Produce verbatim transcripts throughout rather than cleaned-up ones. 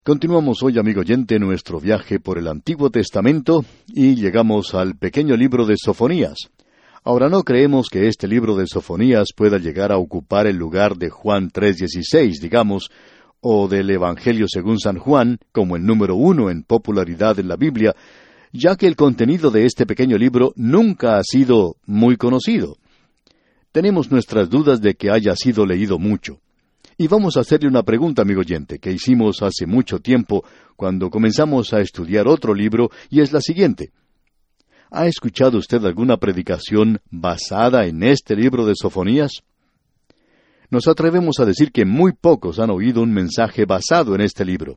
Continuamos hoy, amigo oyente, nuestro viaje por el Antiguo Testamento y llegamos al pequeño libro de Sofonías. Ahora, no creemos que este libro de Sofonías pueda llegar a ocupar el lugar de Juan tres dieciséis, digamos, o del Evangelio según San Juan, como el número uno en popularidad en la Biblia, ya que el contenido de este pequeño libro nunca ha sido muy conocido. Tenemos nuestras dudas de que haya sido leído mucho. Y vamos a hacerle una pregunta, amigo oyente, que hicimos hace mucho tiempo cuando comenzamos a estudiar otro libro, y es la siguiente. ¿Ha escuchado usted alguna predicación basada en este libro de Sofonías? Nos atrevemos a decir que muy pocos han oído un mensaje basado en este libro.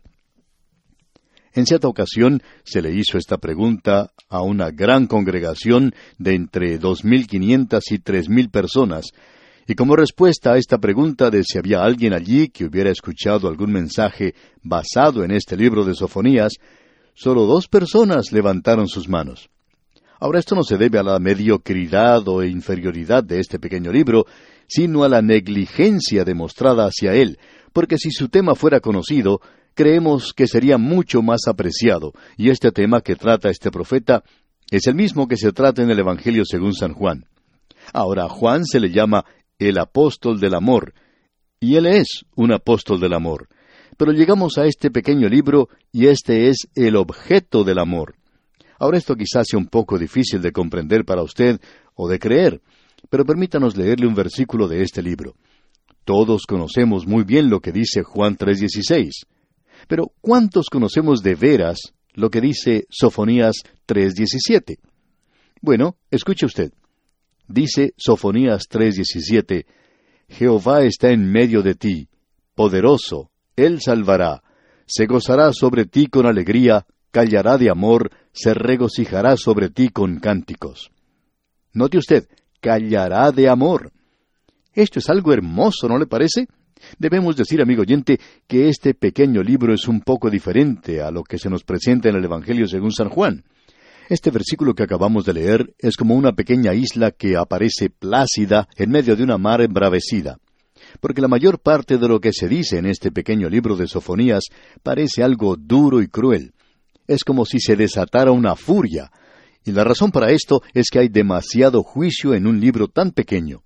En cierta ocasión se le hizo esta pregunta a una gran congregación de entre dos mil quinientas y tres mil personas, y como respuesta a esta pregunta de si había alguien allí que hubiera escuchado algún mensaje basado en este libro de Sofonías, solo dos personas levantaron sus manos. Ahora, esto no se debe a la mediocridad o inferioridad de este pequeño libro, sino a la negligencia demostrada hacia él, porque si su tema fuera conocido, creemos que sería mucho más apreciado, y este tema que trata este profeta es el mismo que se trata en el Evangelio según San Juan. Ahora, a Juan se le llama el apóstol del amor, y él es un apóstol del amor. Pero llegamos a este pequeño libro, y este es el objeto del amor. Ahora, esto quizás sea un poco difícil de comprender para usted, o de creer, pero permítanos leerle un versículo de este libro. Todos conocemos muy bien lo que dice Juan tres dieciséis. Pero, ¿cuántos conocemos de veras lo que dice Sofonías tres diecisiete? Bueno, escuche usted. Dice Sofonías tres diecisiete, Jehová está en medio de ti, poderoso, Él salvará, se gozará sobre ti con alegría, callará de amor, se regocijará sobre ti con cánticos. Note usted, callará de amor. Esto es algo hermoso, ¿no le parece? Debemos decir, amigo oyente, que este pequeño libro es un poco diferente a lo que se nos presenta en el Evangelio según San Juan. Este versículo que acabamos de leer es como una pequeña isla que aparece plácida en medio de una mar embravecida. Porque la mayor parte de lo que se dice en este pequeño libro de Sofonías parece algo duro y cruel. Es como si se desatara una furia. Y la razón para esto es que hay demasiado juicio en un libro tan pequeño.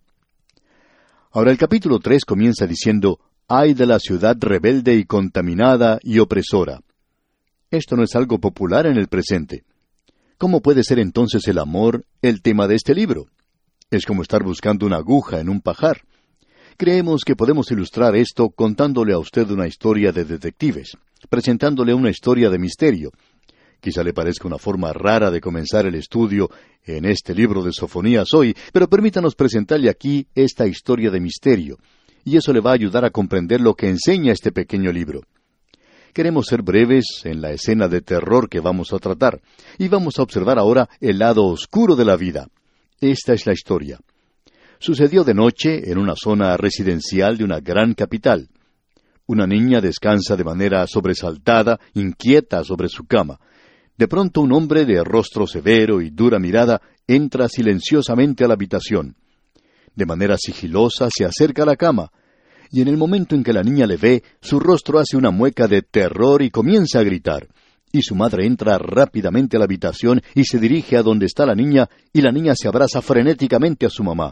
Ahora el capítulo tres comienza diciendo, «Ay de la ciudad rebelde y contaminada y opresora». Esto no es algo popular en el presente. ¿Cómo puede ser entonces el amor el tema de este libro? Es como estar buscando una aguja en un pajar. Creemos que podemos ilustrar esto contándole a usted una historia de detectives, presentándole una historia de misterio. Quizá le parezca una forma rara de comenzar el estudio en este libro de Sofonías hoy, pero permítanos presentarle aquí esta historia de misterio, y eso le va a ayudar a comprender lo que enseña este pequeño libro. Queremos ser breves en la escena de terror que vamos a tratar, y vamos a observar ahora el lado oscuro de la vida. Esta es la historia. Sucedió de noche en una zona residencial de una gran capital. Una niña descansa de manera sobresaltada, inquieta sobre su cama. De pronto un hombre de rostro severo y dura mirada entra silenciosamente a la habitación. De manera sigilosa se acerca a la cama, y en el momento en que la niña le ve, su rostro hace una mueca de terror y comienza a gritar. Y su madre entra rápidamente a la habitación y se dirige a donde está la niña, y la niña se abraza frenéticamente a su mamá.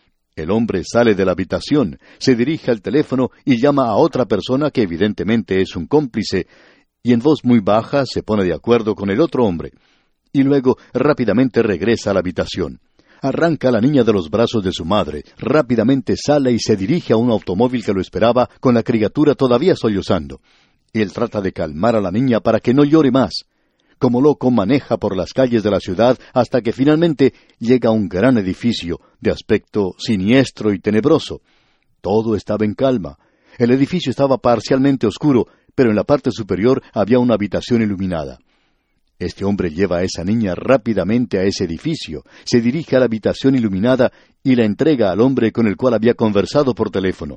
El hombre sale de la habitación, se dirige al teléfono y llama a otra persona que evidentemente es un cómplice, y en voz muy baja se pone de acuerdo con el otro hombre. Y luego rápidamente regresa a la habitación. Arranca a la niña de los brazos de su madre, rápidamente sale y se dirige a un automóvil que lo esperaba con la criatura todavía sollozando. Él trata de calmar a la niña para que no llore más. Como loco maneja por las calles de la ciudad hasta que finalmente llega a un gran edificio de aspecto siniestro y tenebroso. Todo estaba en calma. El edificio estaba parcialmente oscuro, pero en la parte superior había una habitación iluminada. Este hombre lleva a esa niña rápidamente a ese edificio, se dirige a la habitación iluminada y la entrega al hombre con el cual había conversado por teléfono.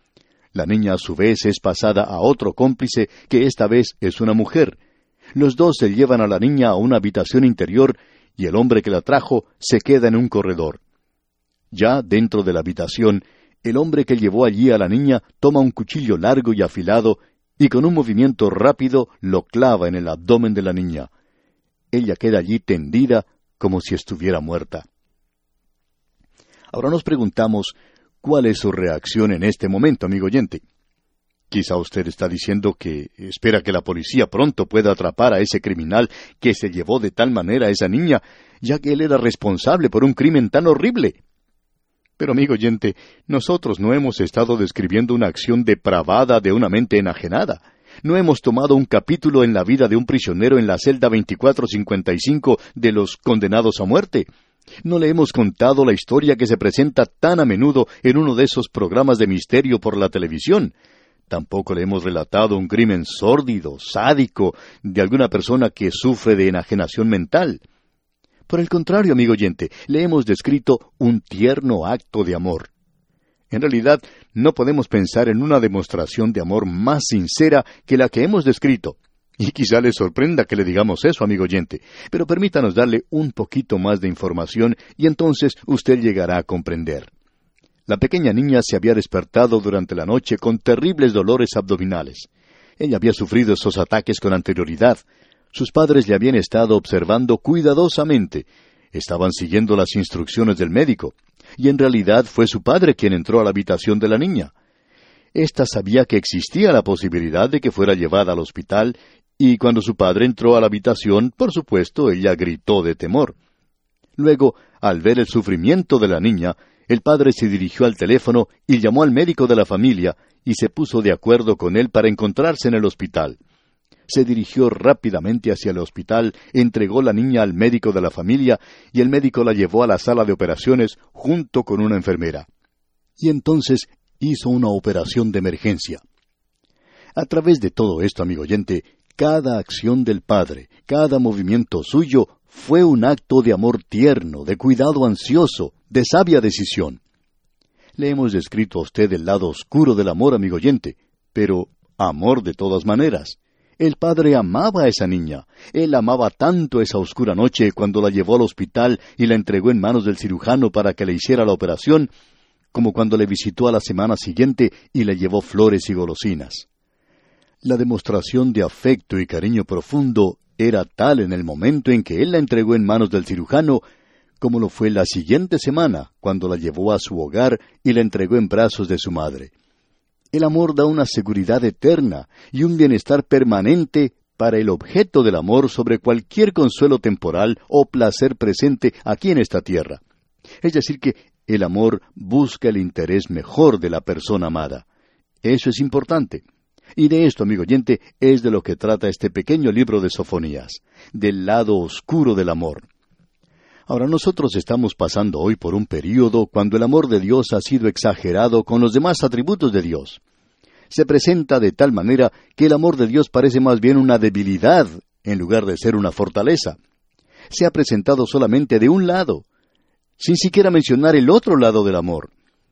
La niña a su vez es pasada a otro cómplice, que esta vez es una mujer. Los dos se llevan a la niña a una habitación interior y el hombre que la trajo se queda en un corredor. Ya dentro de la habitación, el hombre que llevó allí a la niña toma un cuchillo largo y afilado y con un movimiento rápido lo clava en el abdomen de la niña. Ella queda allí tendida como si estuviera muerta. Ahora nos preguntamos, ¿cuál es su reacción en este momento, amigo oyente? Quizá usted está diciendo que espera que la policía pronto pueda atrapar a ese criminal que se llevó de tal manera a esa niña, ya que él era responsable por un crimen tan horrible. Pero, amigo oyente, nosotros no hemos estado describiendo una acción depravada de una mente enajenada. No hemos tomado un capítulo en la vida de un prisionero en la celda veinticuatro cincuenta y cinco de los condenados a muerte. No le hemos contado la historia que se presenta tan a menudo en uno de esos programas de misterio por la televisión. Tampoco le hemos relatado un crimen sórdido, sádico, de alguna persona que sufre de enajenación mental. Por el contrario, amigo oyente, le hemos descrito un tierno acto de amor. En realidad, no podemos pensar en una demostración de amor más sincera que la que hemos descrito. Y quizá le sorprenda que le digamos eso, amigo oyente, pero permítanos darle un poquito más de información y entonces usted llegará a comprender. La pequeña niña se había despertado durante la noche con terribles dolores abdominales. Ella había sufrido esos ataques con anterioridad. Sus padres le habían estado observando cuidadosamente. Estaban siguiendo las instrucciones del médico. Y en realidad fue su padre quien entró a la habitación de la niña. Esta sabía que existía la posibilidad de que fuera llevada al hospital, y cuando su padre entró a la habitación, por supuesto, ella gritó de temor. Luego, al ver el sufrimiento de la niña, el padre se dirigió al teléfono y llamó al médico de la familia y se puso de acuerdo con él para encontrarse en el hospital. Se dirigió rápidamente hacia el hospital, entregó la niña al médico de la familia y el médico la llevó a la sala de operaciones junto con una enfermera. Y entonces hizo una operación de emergencia. A través de todo esto, amigo oyente, cada acción del padre, cada movimiento suyo fue un acto de amor tierno, de cuidado ansioso, de sabia decisión. Le hemos descrito a usted el lado oscuro del amor, amigo oyente, pero amor de todas maneras. El padre amaba a esa niña. Él amaba tanto esa oscura noche cuando la llevó al hospital y la entregó en manos del cirujano para que le hiciera la operación, como cuando le visitó a la semana siguiente y le llevó flores y golosinas. La demostración de afecto y cariño profundo era tal en el momento en que él la entregó en manos del cirujano, como lo fue la siguiente semana, cuando la llevó a su hogar y la entregó en brazos de su madre. El amor da una seguridad eterna y un bienestar permanente para el objeto del amor sobre cualquier consuelo temporal o placer presente aquí en esta tierra. Es decir que el amor busca el interés mejor de la persona amada. Eso es importante. Y de esto, amigo oyente, es de lo que trata este pequeño libro de Sofonías, del lado oscuro del amor. Ahora, nosotros estamos pasando hoy por un período cuando el amor de Dios ha sido exagerado con los demás atributos de Dios. Se presenta de tal manera que el amor de Dios parece más bien una debilidad en lugar de ser una fortaleza. Se ha presentado solamente de un lado, sin siquiera mencionar el otro lado del amor.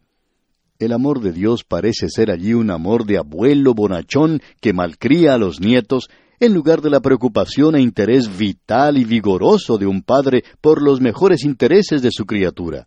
El amor de Dios parece ser allí un amor de abuelo bonachón que malcría a los nietos, en lugar de la preocupación e interés vital y vigoroso de un padre por los mejores intereses de su criatura.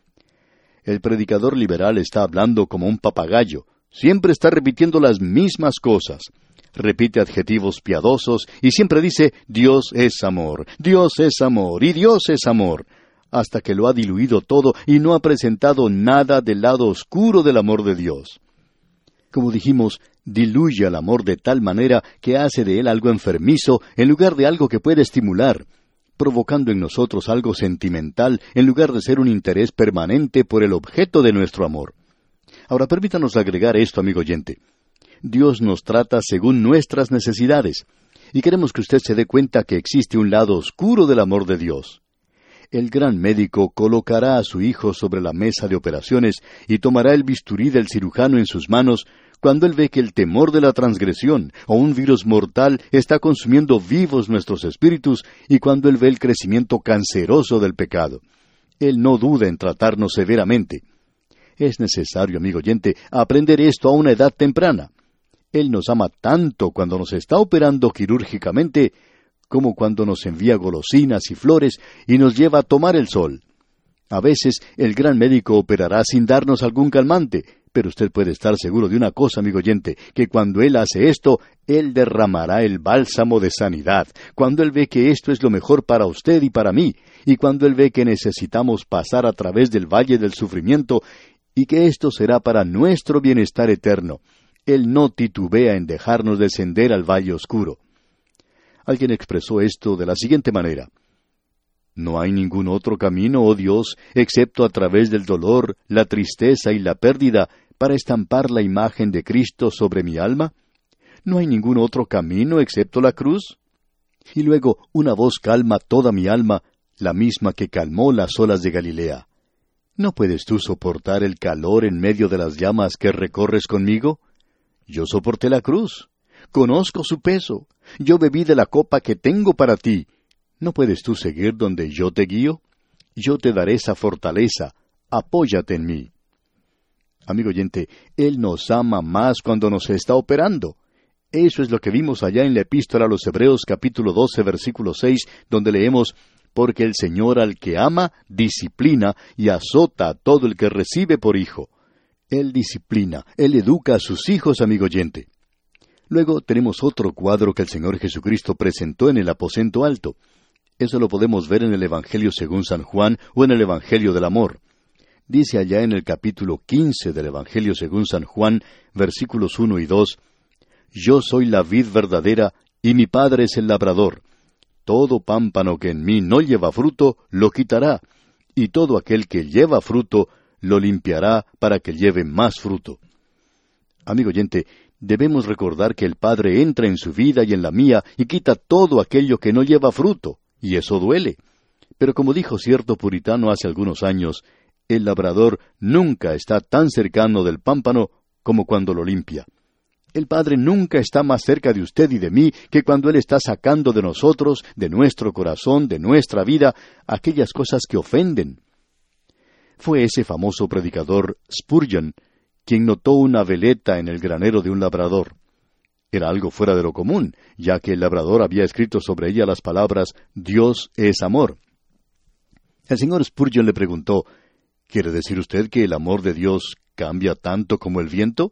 El predicador liberal está hablando como un papagayo, siempre está repitiendo las mismas cosas, repite adjetivos piadosos y siempre dice, Dios es amor, Dios es amor y Dios es amor, hasta que lo ha diluido todo y no ha presentado nada del lado oscuro del amor de Dios. Como dijimos, diluye al amor de tal manera que hace de él algo enfermizo en lugar de algo que puede estimular, provocando en nosotros algo sentimental en lugar de ser un interés permanente por el objeto de nuestro amor. Ahora permítanos agregar esto, amigo oyente. Dios nos trata según nuestras necesidades, y queremos que usted se dé cuenta que existe un lado oscuro del amor de Dios. El gran médico colocará a su hijo sobre la mesa de operaciones y tomará el bisturí del cirujano en sus manos cuando él ve que el temor de la transgresión o un virus mortal está consumiendo vivos nuestros espíritus y cuando él ve el crecimiento canceroso del pecado. Él no duda en tratarnos severamente. Es necesario, amigo oyente, aprender esto a una edad temprana. Él nos ama tanto cuando nos está operando quirúrgicamente como cuando nos envía golosinas y flores y nos lleva a tomar el sol. A veces el gran médico operará sin darnos algún calmante, Pero usted puede estar seguro de una cosa, amigo oyente, que cuando Él hace esto, Él derramará el bálsamo de sanidad. Cuando Él ve que esto es lo mejor para usted y para mí, y cuando Él ve que necesitamos pasar a través del valle del sufrimiento, y que esto será para nuestro bienestar eterno, Él no titubea en dejarnos descender al valle oscuro. Alguien expresó esto de la siguiente manera: ¿no hay ningún otro camino, oh Dios, excepto a través del dolor, la tristeza y la pérdida, para estampar la imagen de Cristo sobre mi alma? ¿No hay ningún otro camino excepto la cruz? Y luego una voz calma toda mi alma, la misma que calmó las olas de Galilea. ¿No puedes tú soportar el calor en medio de las llamas que recorres conmigo? Yo soporté la cruz. Conozco su peso. Yo bebí de la copa que tengo para ti. ¿No puedes tú seguir donde yo te guío? Yo te daré esa fortaleza. Apóyate en mí. Amigo oyente, Él nos ama más cuando nos está operando. Eso es lo que vimos allá en la Epístola a los Hebreos capítulo doce, versículo seis, donde leemos: porque el Señor al que ama, disciplina y azota a todo el que recibe por hijo. Él disciplina, Él educa a sus hijos, amigo oyente. Luego tenemos otro cuadro que el Señor Jesucristo presentó en el aposento alto. Eso lo podemos ver en el Evangelio según San Juan o en el Evangelio del Amor. Dice allá en el capítulo quince del Evangelio según San Juan, versículos uno y dos, Yo soy la vid verdadera, y mi Padre es el labrador. Todo pámpano que en mí no lleva fruto, lo quitará, y todo aquel que lleva fruto, lo limpiará para que lleve más fruto. Amigo oyente, debemos recordar que el Padre entra en su vida y en la mía y quita todo aquello que no lleva fruto. Y eso duele. Pero como dijo cierto puritano hace algunos años, el labrador nunca está tan cercano del pámpano como cuando lo limpia. El Padre nunca está más cerca de usted y de mí que cuando Él está sacando de nosotros, de nuestro corazón, de nuestra vida, aquellas cosas que ofenden. Fue ese famoso predicador Spurgeon quien notó una veleta en el granero de un labrador. Era algo fuera de lo común, ya que el labrador había escrito sobre ella las palabras «Dios es amor». El señor Spurgeon le preguntó, ¿quiere decir usted que el amor de Dios cambia tanto como el viento?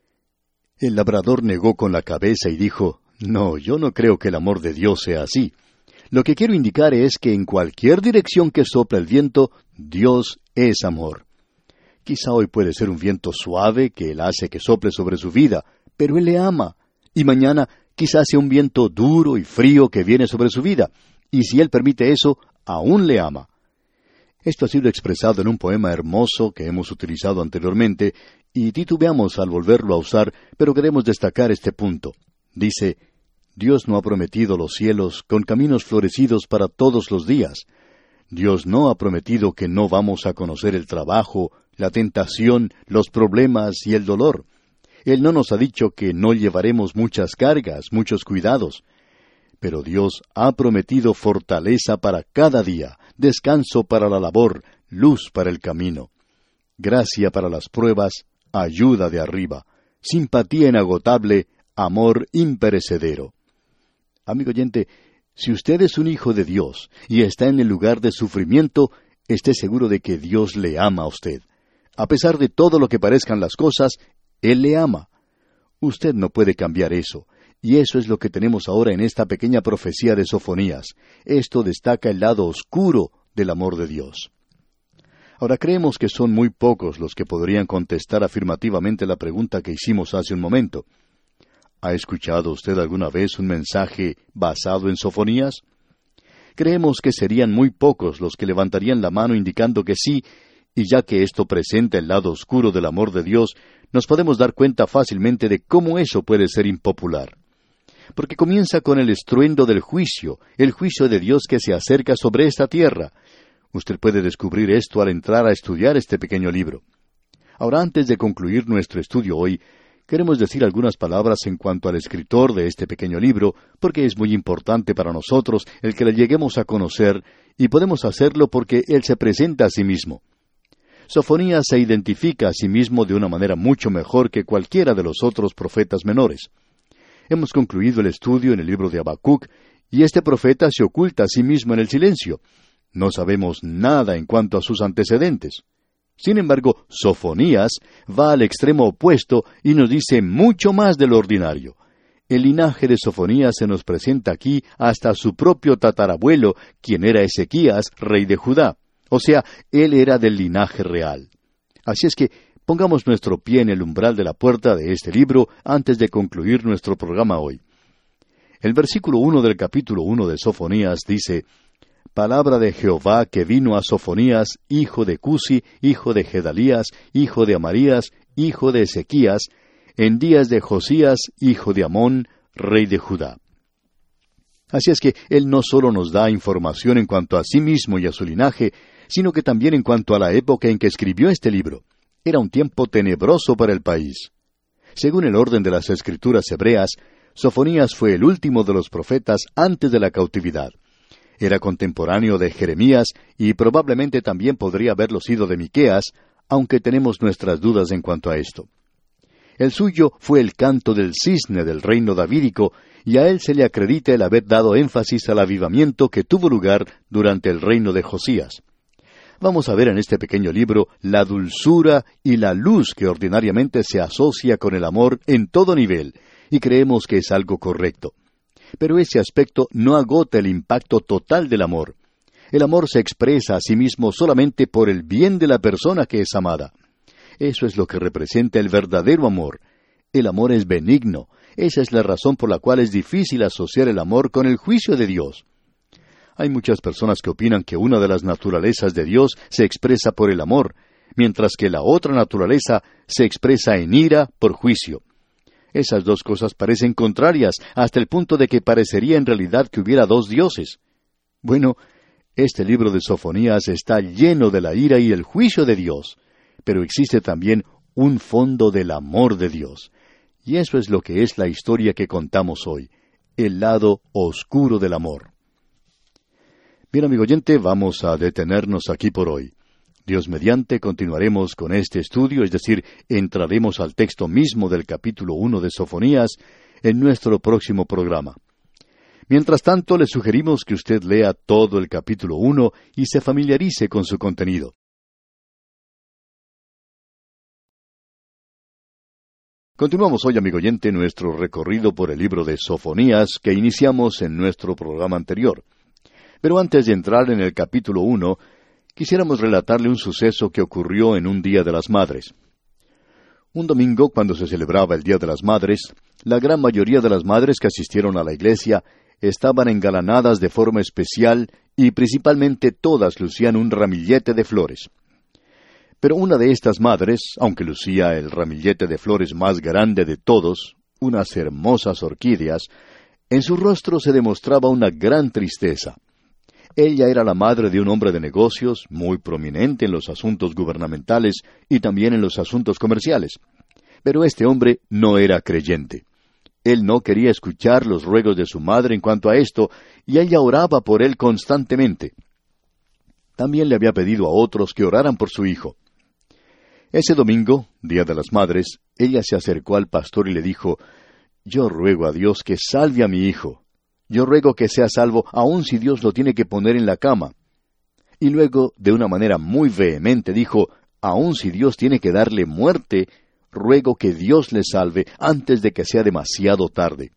El labrador negó con la cabeza y dijo, «No, yo no creo que el amor de Dios sea así. Lo que quiero indicar es que en cualquier dirección que sopla el viento, Dios es amor». Quizá hoy puede ser un viento suave que Él hace que sople sobre su vida, pero Él le ama. Y mañana quizás sea un viento duro y frío que viene sobre su vida, y si Él permite eso, aún le ama. Esto ha sido expresado en un poema hermoso que hemos utilizado anteriormente, y titubeamos al volverlo a usar, pero queremos destacar este punto. Dice, Dios no ha prometido los cielos con caminos florecidos para todos los días. Dios no ha prometido que no vamos a conocer el trabajo, la tentación, los problemas y el dolor. Él no nos ha dicho que no llevaremos muchas cargas, muchos cuidados. Pero Dios ha prometido fortaleza para cada día, descanso para la labor, luz para el camino, gracia para las pruebas, ayuda de arriba, simpatía inagotable, amor imperecedero. Amigo oyente, si usted es un hijo de Dios y está en el lugar de sufrimiento, esté seguro de que Dios le ama a usted. A pesar de todo lo que parezcan las cosas, Él le ama. Usted no puede cambiar eso, y eso es lo que tenemos ahora en esta pequeña profecía de Sofonías. Esto destaca el lado oscuro del amor de Dios. Ahora creemos que son muy pocos los que podrían contestar afirmativamente la pregunta que hicimos hace un momento. ¿Ha escuchado usted alguna vez un mensaje basado en Sofonías? Creemos que serían muy pocos los que levantarían la mano indicando que sí, y ya que esto presenta el lado oscuro del amor de Dios, nos podemos dar cuenta fácilmente de cómo eso puede ser impopular. Porque comienza con el estruendo del juicio, el juicio de Dios que se acerca sobre esta tierra. Usted puede descubrir esto al entrar a estudiar este pequeño libro. Ahora, antes de concluir nuestro estudio hoy, queremos decir algunas palabras en cuanto al escritor de este pequeño libro, porque es muy importante para nosotros el que le lleguemos a conocer, y podemos hacerlo porque él se presenta a sí mismo. Sofonías se identifica a sí mismo de una manera mucho mejor que cualquiera de los otros profetas menores. Hemos concluido el estudio en el libro de Habacuc, y este profeta se oculta a sí mismo en el silencio. No sabemos nada en cuanto a sus antecedentes. Sin embargo, Sofonías va al extremo opuesto y nos dice mucho más de lo ordinario. El linaje de Sofonías se nos presenta aquí hasta su propio tatarabuelo, quien era Ezequías, rey de Judá. O sea, él era del linaje real. Así es que pongamos nuestro pie en el umbral de la puerta de este libro antes de concluir nuestro programa hoy. El versículo uno del capítulo uno de Sofonías dice: Palabra de Jehová que vino a Sofonías, hijo de Cusi, hijo de Gedalías, hijo de Amarías, hijo de Ezequías, en días de Josías, hijo de Amón, rey de Judá. Así es que él no solo nos da información en cuanto a sí mismo y a su linaje, sino que también en cuanto a la época en que escribió este libro. Era un tiempo tenebroso para el país. Según el orden de las Escrituras hebreas, Sofonías fue el último de los profetas antes de la cautividad. Era contemporáneo de Jeremías y probablemente también podría haberlo sido de Miqueas, aunque tenemos nuestras dudas en cuanto a esto. El suyo fue el canto del cisne del reino davídico, y a él se le acredita el haber dado énfasis al avivamiento que tuvo lugar durante el reino de Josías. Vamos a ver en este pequeño libro la dulzura y la luz que ordinariamente se asocia con el amor en todo nivel, y creemos que es algo correcto. Pero ese aspecto no agota el impacto total del amor. El amor se expresa a sí mismo solamente por el bien de la persona que es amada. Eso es lo que representa el verdadero amor. El amor es benigno. Esa es la razón por la cual es difícil asociar el amor con el juicio de Dios. Hay muchas personas que opinan que una de las naturalezas de Dios se expresa por el amor, mientras que la otra naturaleza se expresa en ira por juicio. Esas dos cosas parecen contrarias, hasta el punto de que parecería en realidad que hubiera dos dioses. Bueno, este libro de Sofonías está lleno de la ira y el juicio de Dios, pero existe también un fondo del amor de Dios. Y eso es lo que es la historia que contamos hoy, el lado oscuro del amor. Bien, amigo oyente, vamos a detenernos aquí por hoy. Dios mediante continuaremos con este estudio, es decir, entraremos al texto mismo del capítulo uno de Sofonías en nuestro próximo programa. Mientras tanto, le sugerimos que usted lea todo el capítulo uno y se familiarice con su contenido. Continuamos hoy, amigo oyente, nuestro recorrido por el libro de Sofonías que iniciamos en nuestro programa anterior. Pero antes de entrar en el capítulo uno, quisiéramos relatarle un suceso que ocurrió en un Día de las Madres. Un domingo, cuando se celebraba el Día de las Madres, la gran mayoría de las madres que asistieron a la iglesia estaban engalanadas de forma especial y principalmente todas lucían un ramillete de flores. Pero una de estas madres, aunque lucía el ramillete de flores más grande de todos, unas hermosas orquídeas, en su rostro se demostraba una gran tristeza. Ella era la madre de un hombre de negocios, muy prominente en los asuntos gubernamentales y también en los asuntos comerciales. Pero este hombre no era creyente. Él no quería escuchar los ruegos de su madre en cuanto a esto, y ella oraba por él constantemente. También le había pedido a otros que oraran por su hijo. Ese domingo, Día de las Madres, ella se acercó al pastor y le dijo: «Yo ruego a Dios que salve a mi hijo. Yo ruego que sea salvo, aun si Dios lo tiene que poner en la cama». Y luego, de una manera muy vehemente, dijo: «Aun si Dios tiene que darle muerte, ruego que Dios le salve antes de que sea demasiado tarde».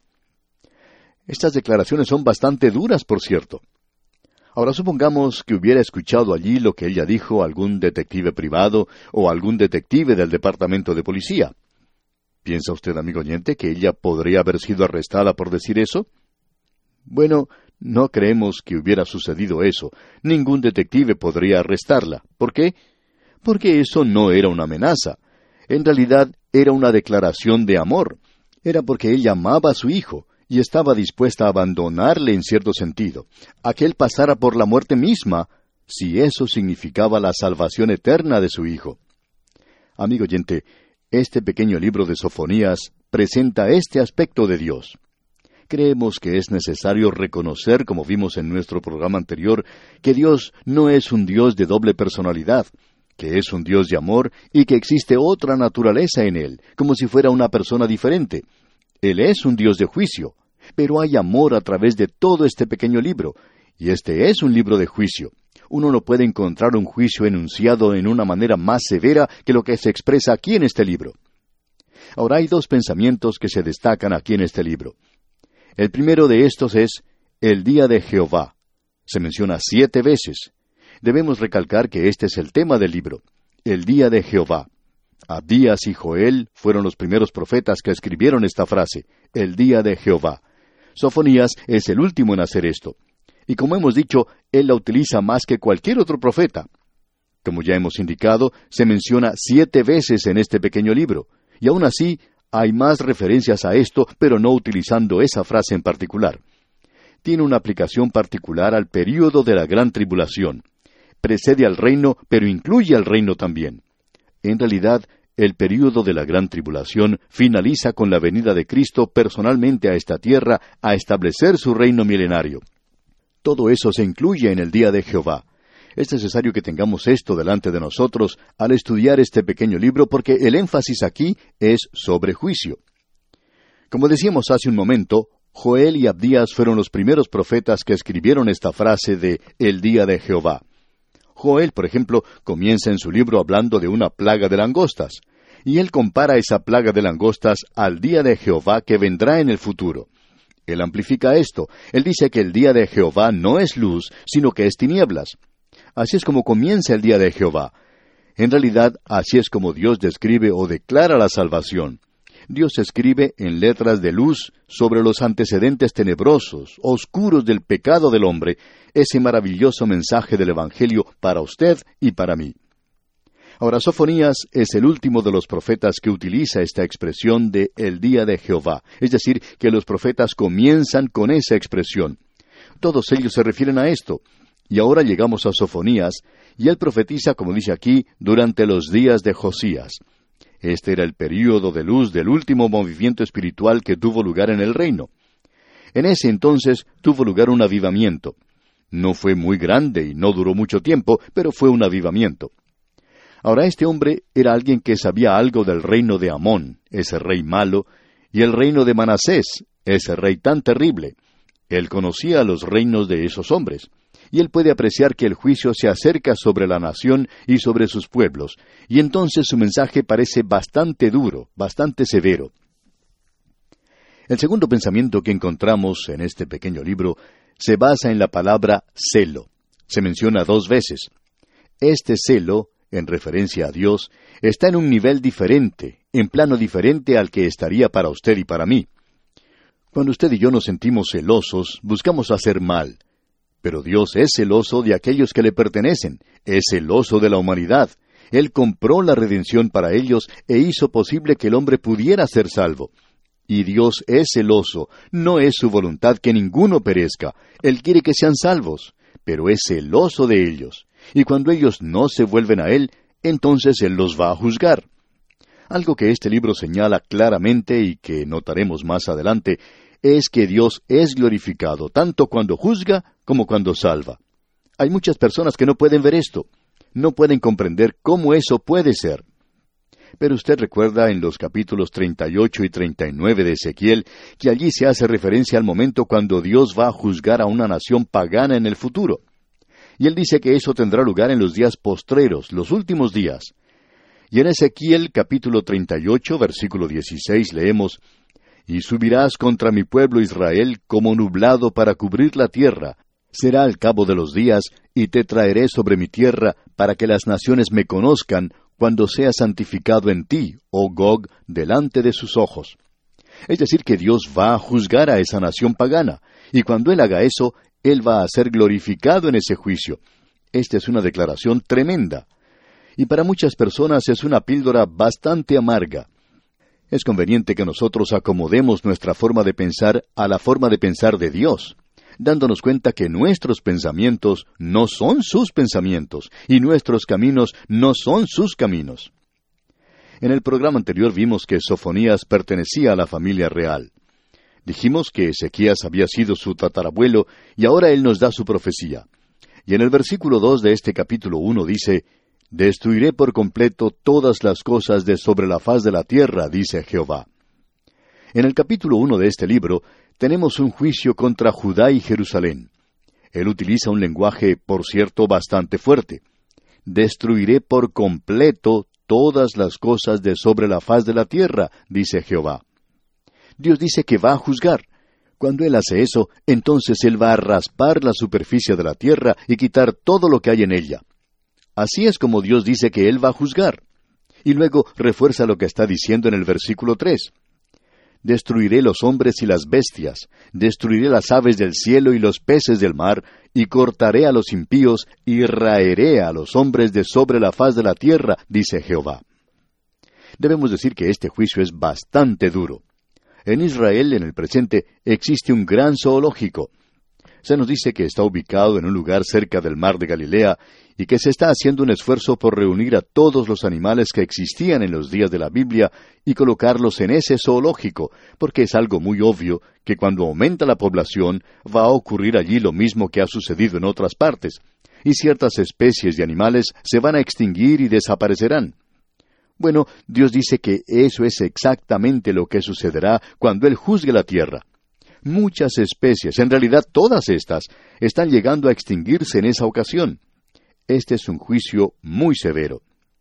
Estas declaraciones son bastante duras, por cierto. Ahora supongamos que hubiera escuchado allí lo que ella dijo algún detective privado o algún detective del departamento de policía. ¿Piensa usted, amigo oyente, que ella podría haber sido arrestada por decir eso? Bueno, no creemos que hubiera sucedido eso. Ningún detective podría arrestarla. ¿Por qué? Porque eso no era una amenaza. En realidad, era una declaración de amor. Era porque ella amaba a su hijo y estaba dispuesta a abandonarle en cierto sentido, a que él pasara por la muerte misma, si eso significaba la salvación eterna de su hijo. Amigo oyente, este pequeño libro de Sofonías presenta este aspecto de Dios. Creemos que es necesario reconocer, como vimos en nuestro programa anterior, que Dios no es un Dios de doble personalidad, que es un Dios de amor y que existe otra naturaleza en Él, como si fuera una persona diferente. Él es un Dios de juicio, pero hay amor a través de todo este pequeño libro, y este es un libro de juicio, Uno no puede encontrar un juicio enunciado en una manera más severa que lo que se expresa aquí en este libro. Ahora hay dos pensamientos que se destacan aquí en este libro. El primero de estos es el día de Jehová. Se menciona siete veces. Debemos recalcar que este es el tema del libro, el día de Jehová. Abdías y Joel fueron los primeros profetas que escribieron esta frase, el día de Jehová. Sofonías es el último en hacer esto. Y como hemos dicho, él la utiliza más que cualquier otro profeta. Como ya hemos indicado, se menciona siete veces en este pequeño libro. Y aún así, hay más referencias a esto, pero no utilizando esa frase en particular. Tiene una aplicación particular al período de la gran tribulación. Precede al reino, pero incluye al reino también. En realidad, el período de la gran tribulación finaliza con la venida de Cristo personalmente a esta tierra a establecer su reino milenario. Todo eso se incluye en el día de Jehová. Es necesario que tengamos esto delante de nosotros al estudiar este pequeño libro porque el énfasis aquí es sobre juicio. Como decíamos hace un momento, Joel y Abdías fueron los primeros profetas que escribieron esta frase de el día de Jehová. Joel, por ejemplo, comienza en su libro hablando de una plaga de langostas, y él compara esa plaga de langostas al día de Jehová que vendrá en el futuro. Él amplifica esto. Él dice que el día de Jehová no es luz, sino que es tinieblas. Así es como comienza el día de Jehová. En realidad, así es como Dios describe o declara la salvación. Dios escribe en letras de luz sobre los antecedentes tenebrosos, oscuros del pecado del hombre, ese maravilloso mensaje del Evangelio para usted y para mí. Ahora, Sofonías es el último de los profetas que utiliza esta expresión de el día de Jehová, es decir, que los profetas comienzan con esa expresión. Todos ellos se refieren a esto. Y ahora llegamos a Sofonías, y él profetiza, como dice aquí, durante los días de Josías. Este era el período de luz del último movimiento espiritual que tuvo lugar en el reino. En ese entonces tuvo lugar un avivamiento. No fue muy grande y no duró mucho tiempo, pero fue un avivamiento. Ahora este hombre era alguien que sabía algo del reino de Amón, ese rey malo, y el reino de Manasés, ese rey tan terrible. Él conocía los reinos de esos hombres. Y él puede apreciar que el juicio se acerca sobre la nación y sobre sus pueblos, y entonces su mensaje parece bastante duro, bastante severo. El segundo pensamiento que encontramos en este pequeño libro se basa en la palabra celo. Se menciona dos veces. Este celo, en referencia a Dios, está en un nivel diferente, en plano diferente al que estaría para usted y para mí. Cuando usted y yo nos sentimos celosos, buscamos hacer mal. Pero Dios es celoso de aquellos que le pertenecen, es celoso de la humanidad. Él compró la redención para ellos e hizo posible que el hombre pudiera ser salvo. Y Dios es celoso, no es su voluntad que ninguno perezca. Él quiere que sean salvos, pero es celoso de ellos. Y cuando ellos no se vuelven a Él, entonces Él los va a juzgar. Algo que este libro señala claramente y que notaremos más adelante es que Dios es glorificado tanto cuando juzga como cuando salva. Hay muchas personas que no pueden ver esto, no pueden comprender cómo eso puede ser. Pero usted recuerda en los capítulos treinta y ocho y treinta y nueve de Ezequiel que allí se hace referencia al momento cuando Dios va a juzgar a una nación pagana en el futuro. Y él dice que eso tendrá lugar en los días postreros, los últimos días. Y en Ezequiel capítulo treinta y ocho, versículo dieciséis, leemos: «Y subirás contra mi pueblo Israel como nublado para cubrir la tierra. Será al cabo de los días, y te traeré sobre mi tierra, para que las naciones me conozcan, cuando sea santificado en ti, oh Gog, delante de sus ojos». Es decir, que Dios va a juzgar a esa nación pagana, y cuando Él haga eso, Él va a ser glorificado en ese juicio. Esta es una declaración tremenda. Y para muchas personas es una píldora bastante amarga. Es conveniente que nosotros acomodemos nuestra forma de pensar a la forma de pensar de Dios, dándonos cuenta que nuestros pensamientos no son sus pensamientos, y nuestros caminos no son sus caminos. En el programa anterior vimos que Sofonías pertenecía a la familia real. Dijimos que Ezequías había sido su tatarabuelo, y ahora él nos da su profecía. Y en el versículo dos de este capítulo uno dice: «Destruiré por completo todas las cosas de sobre la faz de la tierra, dice Jehová». En el capítulo uno de este libro tenemos un juicio contra Judá y Jerusalén. Él utiliza un lenguaje, por cierto, bastante fuerte. Destruiré por completo todas las cosas de sobre la faz de la tierra, dice Jehová. Dios dice que va a juzgar. Cuando Él hace eso, entonces Él va a raspar la superficie de la tierra y quitar todo lo que hay en ella. Así es como Dios dice que Él va a juzgar. Y luego refuerza lo que está diciendo en el versículo tres. Destruiré los hombres y las bestias, destruiré las aves del cielo y los peces del mar, y cortaré a los impíos, y raeré a los hombres de sobre la faz de la tierra, dice Jehová. Debemos decir que este juicio es bastante duro. En Israel, en el presente, existe un gran zoológico. Se nos dice que está ubicado en un lugar cerca del mar de Galilea y que se está haciendo un esfuerzo por reunir a todos los animales que existían en los días de la Biblia y colocarlos en ese zoológico, porque es algo muy obvio que cuando aumenta la población va a ocurrir allí lo mismo que ha sucedido en otras partes, y ciertas especies de animales se van a extinguir y desaparecerán. Bueno, Dios dice que eso es exactamente lo que sucederá cuando Él juzgue la tierra. Muchas especies, en realidad todas estas, están llegando a extinguirse en esa ocasión. Este es un juicio muy severo.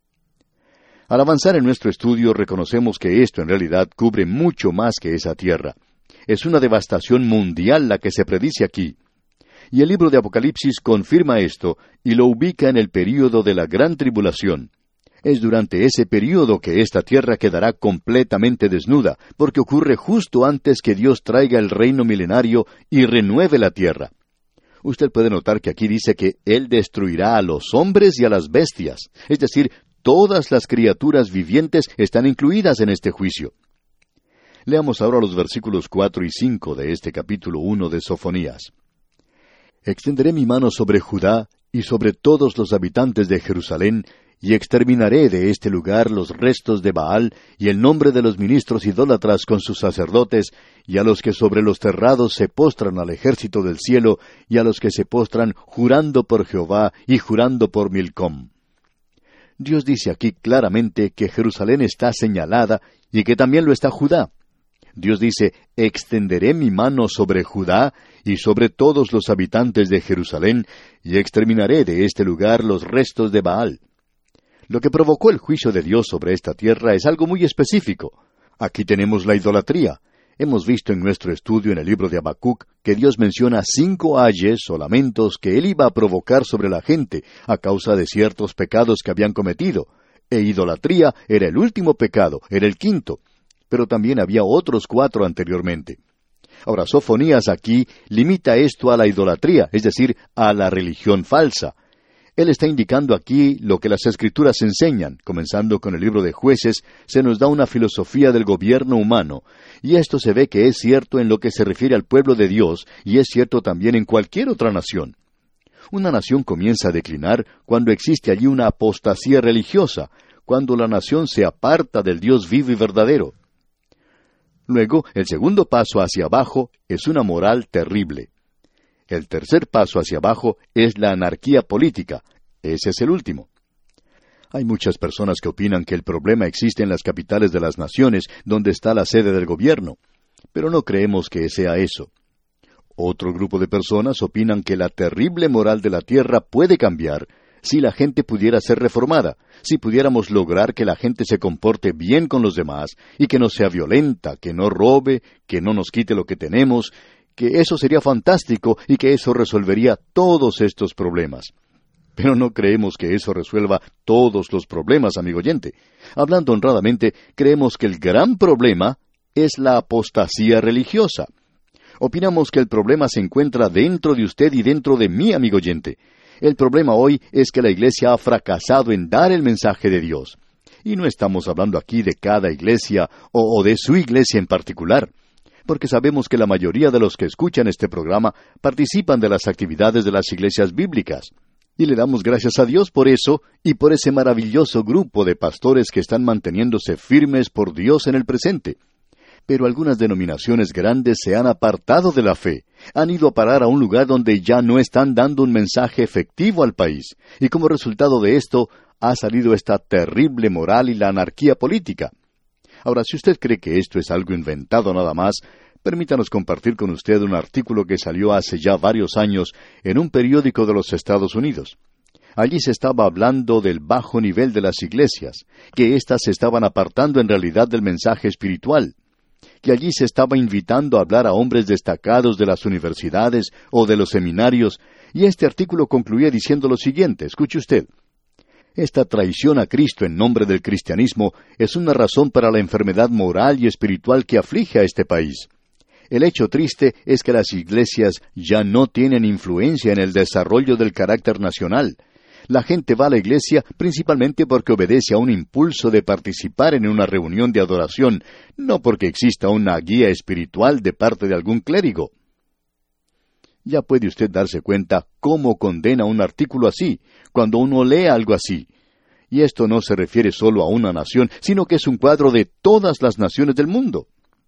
Al avanzar en nuestro estudio, reconocemos que esto en realidad cubre mucho más que esa tierra. Es una devastación mundial la que se predice aquí. Y el libro de Apocalipsis confirma esto y lo ubica en el período de la gran tribulación. Es durante ese período que esta tierra quedará completamente desnuda, porque ocurre justo antes que Dios traiga el reino milenario y renueve la tierra. Usted puede notar que aquí dice que Él destruirá a los hombres y a las bestias, es decir, todas las criaturas vivientes están incluidas en este juicio. Leamos ahora los versículos cuatro y cinco de este capítulo uno de Sofonías. Extenderé mi mano sobre Judá y sobre todos los habitantes de Jerusalén, y exterminaré de este lugar los restos de Baal y el nombre de los ministros idólatras con sus sacerdotes, y a los que sobre los terrados se postran al ejército del cielo, y a los que se postran jurando por Jehová y jurando por Milcom. Dios dice aquí claramente que Jerusalén está señalada y que también lo está Judá. Dios dice, extenderé mi mano sobre Judá y sobre todos los habitantes de Jerusalén, y exterminaré de este lugar los restos de Baal. Lo que provocó el juicio de Dios sobre esta tierra es algo muy específico. Aquí tenemos la idolatría. Hemos visto en nuestro estudio en el libro de Habacuc que Dios menciona cinco ayes o lamentos que Él iba a provocar sobre la gente a causa de ciertos pecados que habían cometido. E idolatría era el último pecado, era el quinto. Pero también había otros cuatro anteriormente. Ahora, Sofonías aquí limita esto a la idolatría, es decir, a la religión falsa. Él está indicando aquí lo que las Escrituras enseñan. Comenzando con el libro de Jueces, se nos da una filosofía del gobierno humano, y esto se ve que es cierto en lo que se refiere al pueblo de Dios, y es cierto también en cualquier otra nación. Una nación comienza a declinar cuando existe allí una apostasía religiosa, cuando la nación se aparta del Dios vivo y verdadero. Luego, el segundo paso hacia abajo es una moral terrible. El tercer paso hacia abajo es la anarquía política. Ese es el último. Hay muchas personas que opinan que el problema existe en las capitales de las naciones, donde está la sede del gobierno, pero no creemos que sea eso. Otro grupo de personas opinan que la terrible moral de la tierra puede cambiar si la gente pudiera ser reformada, si pudiéramos lograr que la gente se comporte bien con los demás y que no sea violenta, que no robe, que no nos quite lo que tenemos, que eso sería fantástico y que eso resolvería todos estos problemas. Pero no creemos que eso resuelva todos los problemas, amigo oyente. Hablando honradamente, creemos que el gran problema es la apostasía religiosa. Opinamos que el problema se encuentra dentro de usted y dentro de mí, amigo oyente. El problema hoy es que la iglesia ha fracasado en dar el mensaje de Dios. Y no estamos hablando aquí de cada iglesia o, o de su iglesia en particular, porque sabemos que la mayoría de los que escuchan este programa participan de las actividades de las iglesias bíblicas. Y le damos gracias a Dios por eso y por ese maravilloso grupo de pastores que están manteniéndose firmes por Dios en el presente. Pero algunas denominaciones grandes se han apartado de la fe, han ido a parar a un lugar donde ya no están dando un mensaje efectivo al país, y como resultado de esto ha salido esta terrible moral y la anarquía política. Ahora, si usted cree que esto es algo inventado nada más, Permítanos compartir con usted un artículo que salió hace ya varios años en un periódico de los Estados Unidos. Allí se estaba hablando del bajo nivel de las iglesias, que éstas se estaban apartando en realidad del mensaje espiritual, que allí se estaba invitando a hablar a hombres destacados de las universidades o de los seminarios, y este artículo concluía diciendo lo siguiente, escuche usted. Esta traición a Cristo en nombre del cristianismo es una razón para la enfermedad moral y espiritual que aflige a este país. El hecho triste es que las iglesias ya no tienen influencia en el desarrollo del carácter nacional. La gente va a la iglesia principalmente porque obedece a un impulso de participar en una reunión de adoración, no porque exista una guía espiritual de parte de algún clérigo. Ya puede usted darse cuenta cómo condena un artículo así, cuando uno lee algo así. Y esto no se refiere solo a una nación, sino que es un cuadro de todas las naciones del mundo.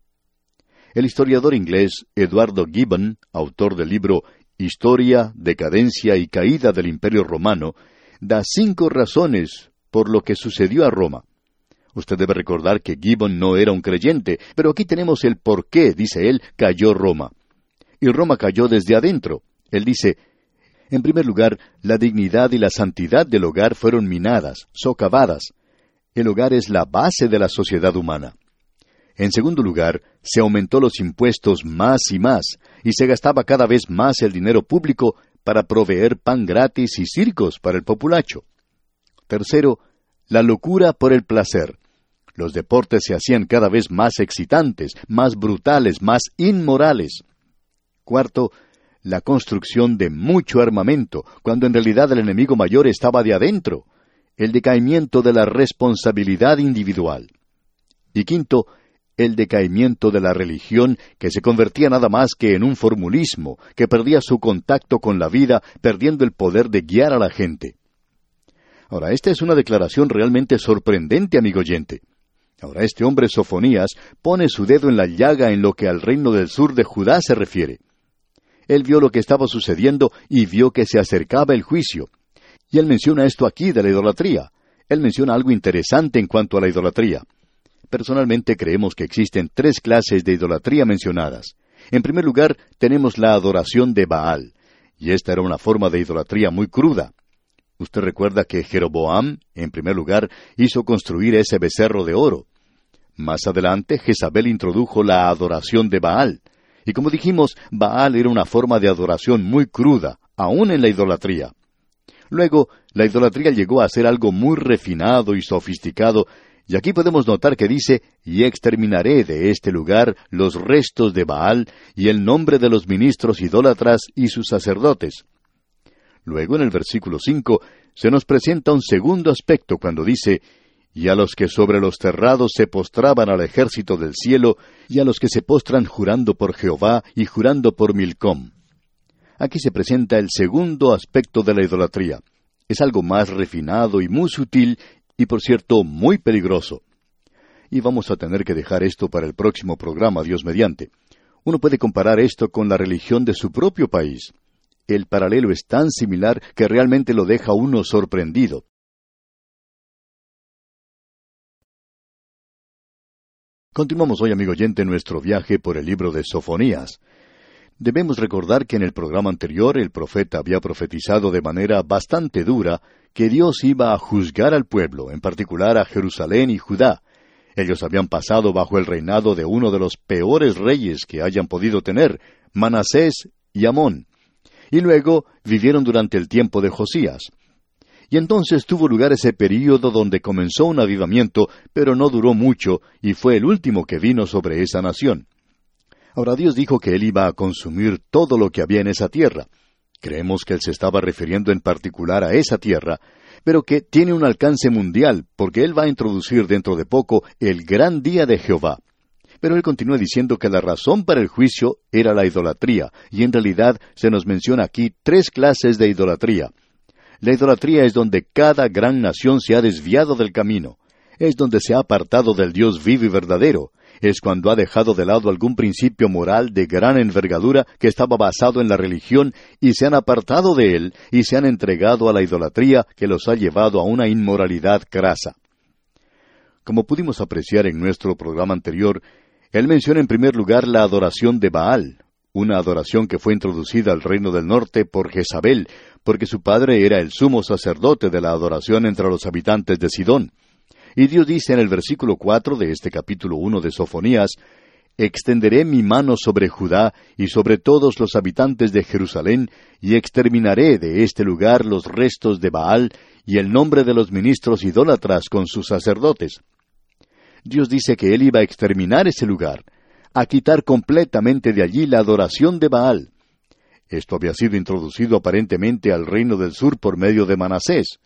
El historiador inglés Eduardo Gibbon, autor del libro Historia, Decadencia y Caída del Imperio Romano, da cinco razones por lo que sucedió a Roma. Usted debe recordar que Gibbon no era un creyente, pero aquí tenemos el por qué, dice él, cayó Roma. Y Roma cayó desde adentro. Él dice, en primer lugar, la dignidad y la santidad del hogar fueron minadas, socavadas. El hogar es la base de la sociedad humana. En segundo lugar, se aumentó los impuestos más y más, y se gastaba cada vez más el dinero público para proveer pan gratis y circos para el populacho. Tercero, la locura por el placer. Los deportes se hacían cada vez más excitantes, más brutales, más inmorales. Cuarto, la construcción de mucho armamento, cuando en realidad el enemigo mayor estaba de adentro. El decaimiento de la responsabilidad individual. Y quinto, el decaimiento de la religión, que se convertía nada más que en un formulismo, que perdía su contacto con la vida, perdiendo el poder de guiar a la gente. Ahora, esta es una declaración realmente sorprendente, amigo oyente. Ahora, este hombre Sofonías pone su dedo en la llaga en lo que al reino del sur de Judá se refiere. Él vio lo que estaba sucediendo y vio que se acercaba el juicio. Y él menciona esto aquí de la idolatría. Él menciona algo interesante en cuanto a la idolatría. Personalmente creemos que existen tres clases de idolatría mencionadas. En primer lugar, tenemos la adoración de Baal, y esta era una forma de idolatría muy cruda. Usted recuerda que Jeroboam, en primer lugar, hizo construir ese becerro de oro. Más adelante, Jezabel introdujo la adoración de Baal. Y como dijimos, Baal era una forma de adoración muy cruda, aún en la idolatría. Luego, la idolatría llegó a ser algo muy refinado y sofisticado, y aquí podemos notar que dice, y exterminaré de este lugar los restos de Baal y el nombre de los ministros idólatras y sus sacerdotes. Luego en el versículo cinco se nos presenta un segundo aspecto cuando dice, y a los que sobre los terrados se postraban al ejército del cielo, y a los que se postran jurando por Jehová y jurando por Milcom. Aquí se presenta el segundo aspecto de la idolatría. Es algo más refinado y muy sutil, y por cierto, muy peligroso. Y vamos a tener que dejar esto para el próximo programa, Dios mediante. Uno puede comparar esto con la religión de su propio país. El paralelo es tan similar que realmente lo deja uno sorprendido. Continuamos hoy, amigo oyente, nuestro viaje por el libro de Sofonías. Debemos recordar que en el programa anterior el profeta había profetizado de manera bastante dura que Dios iba a juzgar al pueblo, en particular a Jerusalén y Judá. Ellos habían pasado bajo el reinado de uno de los peores reyes que hayan podido tener, Manasés y Amón. Y luego vivieron durante el tiempo de Josías. Y entonces tuvo lugar ese período donde comenzó un avivamiento, pero no duró mucho, y fue el último que vino sobre esa nación. Ahora Dios dijo que Él iba a consumir todo lo que había en esa tierra. Creemos que Él se estaba refiriendo en particular a esa tierra, pero que tiene un alcance mundial, porque Él va a introducir dentro de poco el gran día de Jehová. Pero Él continúa diciendo que la razón para el juicio era la idolatría, y en realidad se nos menciona aquí tres clases de idolatría. La idolatría es donde cada gran nación se ha desviado del camino. Es donde se ha apartado del Dios vivo y verdadero. Es cuando ha dejado de lado algún principio moral de gran envergadura que estaba basado en la religión y se han apartado de él y se han entregado a la idolatría que los ha llevado a una inmoralidad crasa. Como pudimos apreciar en nuestro programa anterior, Él menciona en primer lugar la adoración de Baal, una adoración que fue introducida al reino del norte por Jezabel, porque su padre era el sumo sacerdote de la adoración entre los habitantes de Sidón. Y Dios dice en el versículo cuatro de este capítulo uno de Sofonías, «Extenderé mi mano sobre Judá y sobre todos los habitantes de Jerusalén, y exterminaré de este lugar los restos de Baal y el nombre de los ministros idólatras con sus sacerdotes». Dios dice que Él iba a exterminar ese lugar, a quitar completamente de allí la adoración de Baal. Esto había sido introducido aparentemente al reino del sur por medio de Manasés.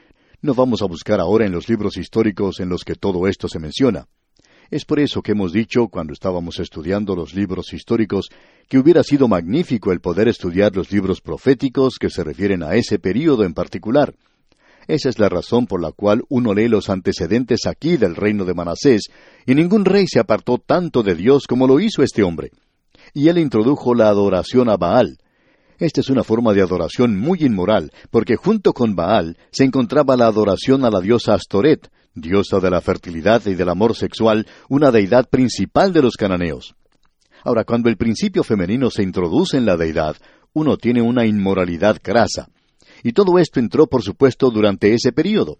No vamos a buscar ahora en los libros históricos en los que todo esto se menciona. Es por eso que hemos dicho, cuando estábamos estudiando los libros históricos, que hubiera sido magnífico el poder estudiar los libros proféticos que se refieren a ese período en particular. Esa es la razón por la cual uno lee los antecedentes aquí del reino de Manasés, y ningún rey se apartó tanto de Dios como lo hizo este hombre. Y él introdujo la adoración a Baal. Esta es una forma de adoración muy inmoral, porque junto con Baal se encontraba la adoración a la diosa Astoret, diosa de la fertilidad y del amor sexual, una deidad principal de los cananeos. Ahora, cuando el principio femenino se introduce en la deidad, uno tiene una inmoralidad grasa. Y todo esto entró, por supuesto, durante ese período.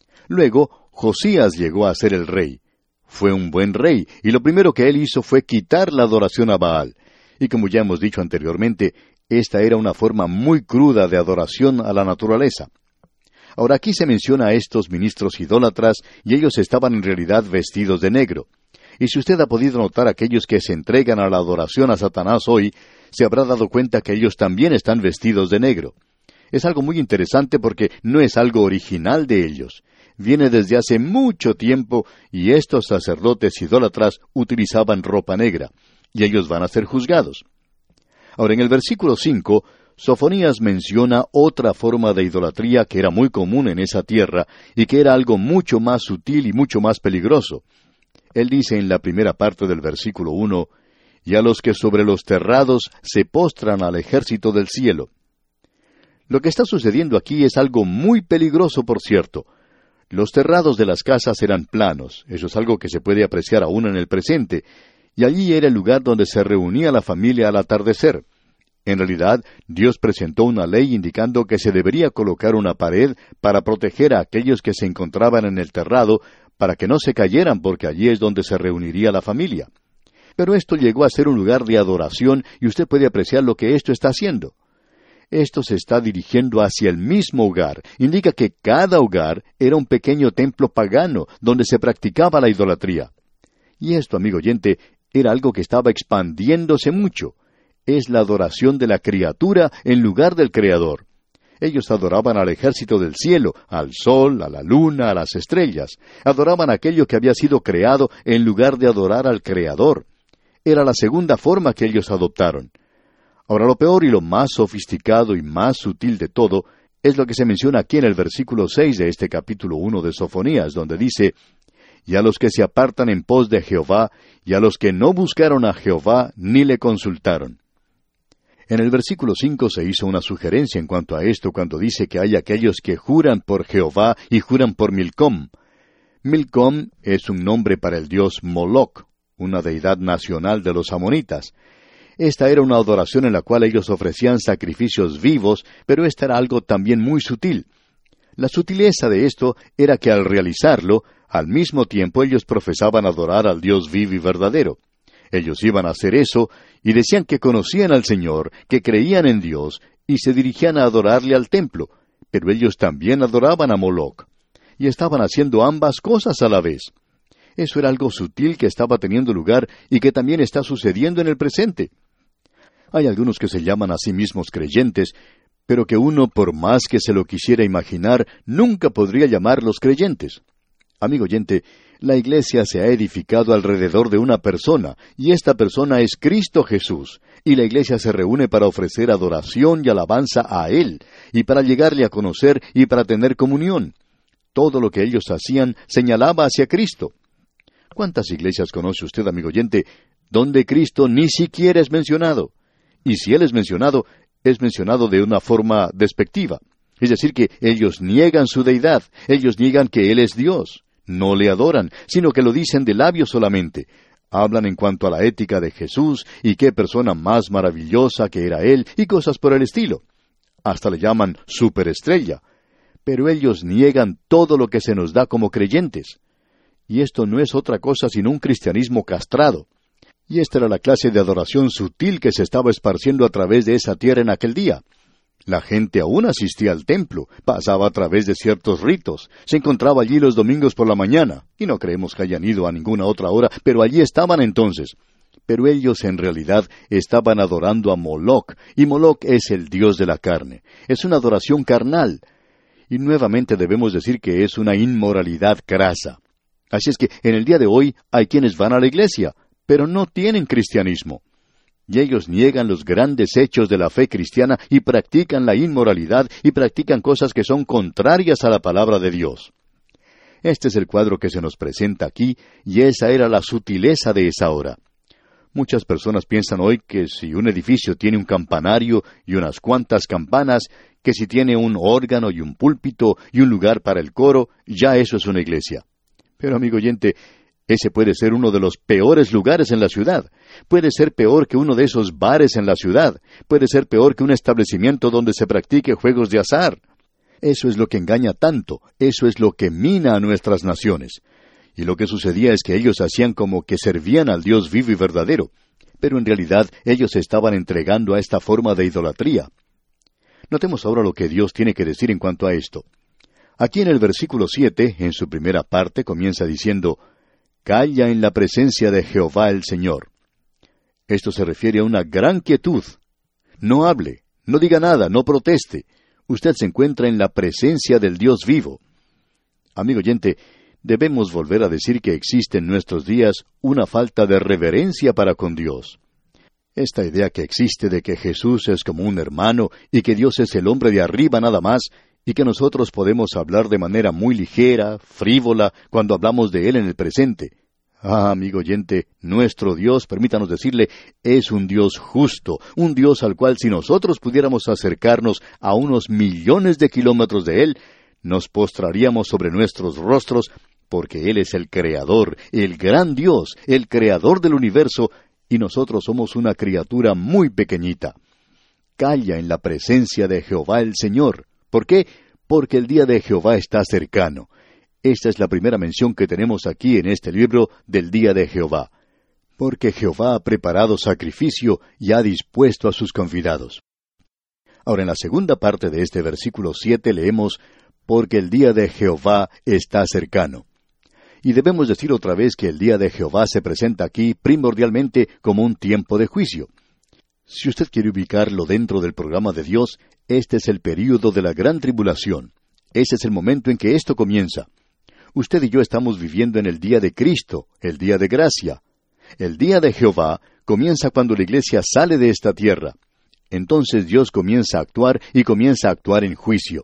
Luego, Josías llegó a ser el rey. Fue un buen rey, y lo primero que él hizo fue quitar la adoración a Baal. Y como ya hemos dicho anteriormente, esta era una forma muy cruda de adoración a la naturaleza. Ahora aquí se menciona a estos ministros idólatras, y ellos estaban en realidad vestidos de negro. Y si usted ha podido notar aquellos que se entregan a la adoración a Satanás hoy, se habrá dado cuenta que ellos también están vestidos de negro. Es algo muy interesante porque no es algo original de ellos. Viene desde hace mucho tiempo y estos sacerdotes idólatras utilizaban ropa negra, y ellos van a ser juzgados. Ahora, en el versículo cinco, Sofonías menciona otra forma de idolatría que era muy común en esa tierra y que era algo mucho más sutil y mucho más peligroso. Él dice en la primera parte del versículo uno, «Y a los que sobre los terrados se postran al ejército del cielo». Lo que está sucediendo aquí es algo muy peligroso, por cierto. Los terrados de las casas eran planos, eso es algo que se puede apreciar aún en el presente, y allí era el lugar donde se reunía la familia al atardecer. En realidad, Dios presentó una ley indicando que se debería colocar una pared para proteger a aquellos que se encontraban en el terrado, para que no se cayeran, porque allí es donde se reuniría la familia. Pero esto llegó a ser un lugar de adoración, y usted puede apreciar lo que esto está haciendo. Esto se está dirigiendo hacia el mismo hogar. Indica que cada hogar era un pequeño templo pagano donde se practicaba la idolatría. Y esto, amigo oyente, era algo que estaba expandiéndose mucho. Es la adoración de la criatura en lugar del Creador. Ellos adoraban al ejército del cielo, al sol, a la luna, a las estrellas. Adoraban aquello que había sido creado en lugar de adorar al Creador. Era la segunda forma que ellos adoptaron. Ahora, lo peor y lo más sofisticado y más sutil de todo es lo que se menciona aquí en el versículo seis de este capítulo uno de Sofonías, donde dice, «Y a los que se apartan en pos de Jehová, y a los que no buscaron a Jehová, ni le consultaron». En el versículo cinco se hizo una sugerencia en cuanto a esto cuando dice que hay aquellos que juran por Jehová y juran por Milcom. Milcom es un nombre para el dios Moloc, una deidad nacional de los amonitas. Esta era una adoración en la cual ellos ofrecían sacrificios vivos, pero esta era algo también muy sutil. La sutileza de esto era que al realizarlo, al mismo tiempo ellos profesaban adorar al Dios vivo y verdadero. Ellos iban a hacer eso y decían que conocían al Señor, que creían en Dios y se dirigían a adorarle al templo, pero ellos también adoraban a Moloc. Y estaban haciendo ambas cosas a la vez. Eso era algo sutil que estaba teniendo lugar y que también está sucediendo en el presente. Hay algunos que se llaman a sí mismos creyentes, pero que uno, por más que se lo quisiera imaginar, nunca podría llamarlos creyentes. Amigo oyente, la iglesia se ha edificado alrededor de una persona, y esta persona es Cristo Jesús, y la iglesia se reúne para ofrecer adoración y alabanza a Él, y para llegarle a conocer y para tener comunión. Todo lo que ellos hacían señalaba hacia Cristo. ¿Cuántas iglesias conoce usted, amigo oyente, donde Cristo ni siquiera es mencionado? Y si Él es mencionado, es mencionado de una forma despectiva. Es decir, que ellos niegan su deidad, ellos niegan que Él es Dios. No le adoran, sino que lo dicen de labios solamente. Hablan en cuanto a la ética de Jesús y qué persona más maravillosa que era Él y cosas por el estilo. Hasta le llaman superestrella. Pero ellos niegan todo lo que se nos da como creyentes. Y esto no es otra cosa sino un cristianismo castrado. Y esta era la clase de adoración sutil que se estaba esparciendo a través de esa tierra en aquel día. La gente aún asistía al templo, pasaba a través de ciertos ritos, se encontraba allí los domingos por la mañana, y no creemos que hayan ido a ninguna otra hora, pero allí estaban entonces. Pero ellos en realidad estaban adorando a Moloc, y Moloc es el dios de la carne. Es una adoración carnal. Y nuevamente debemos decir que es una inmoralidad crasa. Así es que en el día de hoy hay quienes van a la iglesia, pero no tienen cristianismo. Y ellos niegan los grandes hechos de la fe cristiana y practican la inmoralidad y practican cosas que son contrarias a la palabra de Dios. Este es el cuadro que se nos presenta aquí, y esa era la sutileza de esa hora. Muchas personas piensan hoy que si un edificio tiene un campanario y unas cuantas campanas, que si tiene un órgano y un púlpito y un lugar para el coro, ya eso es una iglesia. Pero, amigo oyente, ese puede ser uno de los peores lugares en la ciudad. Puede ser peor que uno de esos bares en la ciudad. Puede ser peor que un establecimiento donde se practique juegos de azar. Eso es lo que engaña tanto. Eso es lo que mina a nuestras naciones. Y lo que sucedía es que ellos hacían como que servían al Dios vivo y verdadero. Pero en realidad ellos se estaban entregando a esta forma de idolatría. Notemos ahora lo que Dios tiene que decir en cuanto a esto. Aquí en el versículo siete, en su primera parte, comienza diciendo: «Calla en la presencia de Jehová el Señor». Esto se refiere a una gran quietud. No hable, no diga nada, no proteste. Usted se encuentra en la presencia del Dios vivo. Amigo oyente, debemos volver a decir que existe en nuestros días una falta de reverencia para con Dios. Esta idea que existe de que Jesús es como un hermano y que Dios es el hombre de arriba nada más, y que nosotros podemos hablar de manera muy ligera, frívola, cuando hablamos de Él en el presente. Ah, amigo oyente, nuestro Dios, permítanos decirle, es un Dios justo, un Dios al cual si nosotros pudiéramos acercarnos a unos millones de kilómetros de Él, nos postraríamos sobre nuestros rostros, porque Él es el Creador, el gran Dios, el Creador del universo, y nosotros somos una criatura muy pequeñita. Calla en la presencia de Jehová el Señor. ¿Por qué? Porque el día de Jehová está cercano. Esta es la primera mención que tenemos aquí en este libro del día de Jehová. Porque Jehová ha preparado sacrificio y ha dispuesto a sus convidados. Ahora, en la segunda parte de este versículo siete leemos: porque el día de Jehová está cercano. Y debemos decir otra vez que el día de Jehová se presenta aquí primordialmente como un tiempo de juicio. Si usted quiere ubicarlo dentro del programa de Dios, este es el período de la gran tribulación. Ese es el momento en que esto comienza. Usted y yo estamos viviendo en el día de Cristo, el día de gracia. El día de Jehová comienza cuando la iglesia sale de esta tierra. Entonces Dios comienza a actuar y comienza a actuar en juicio.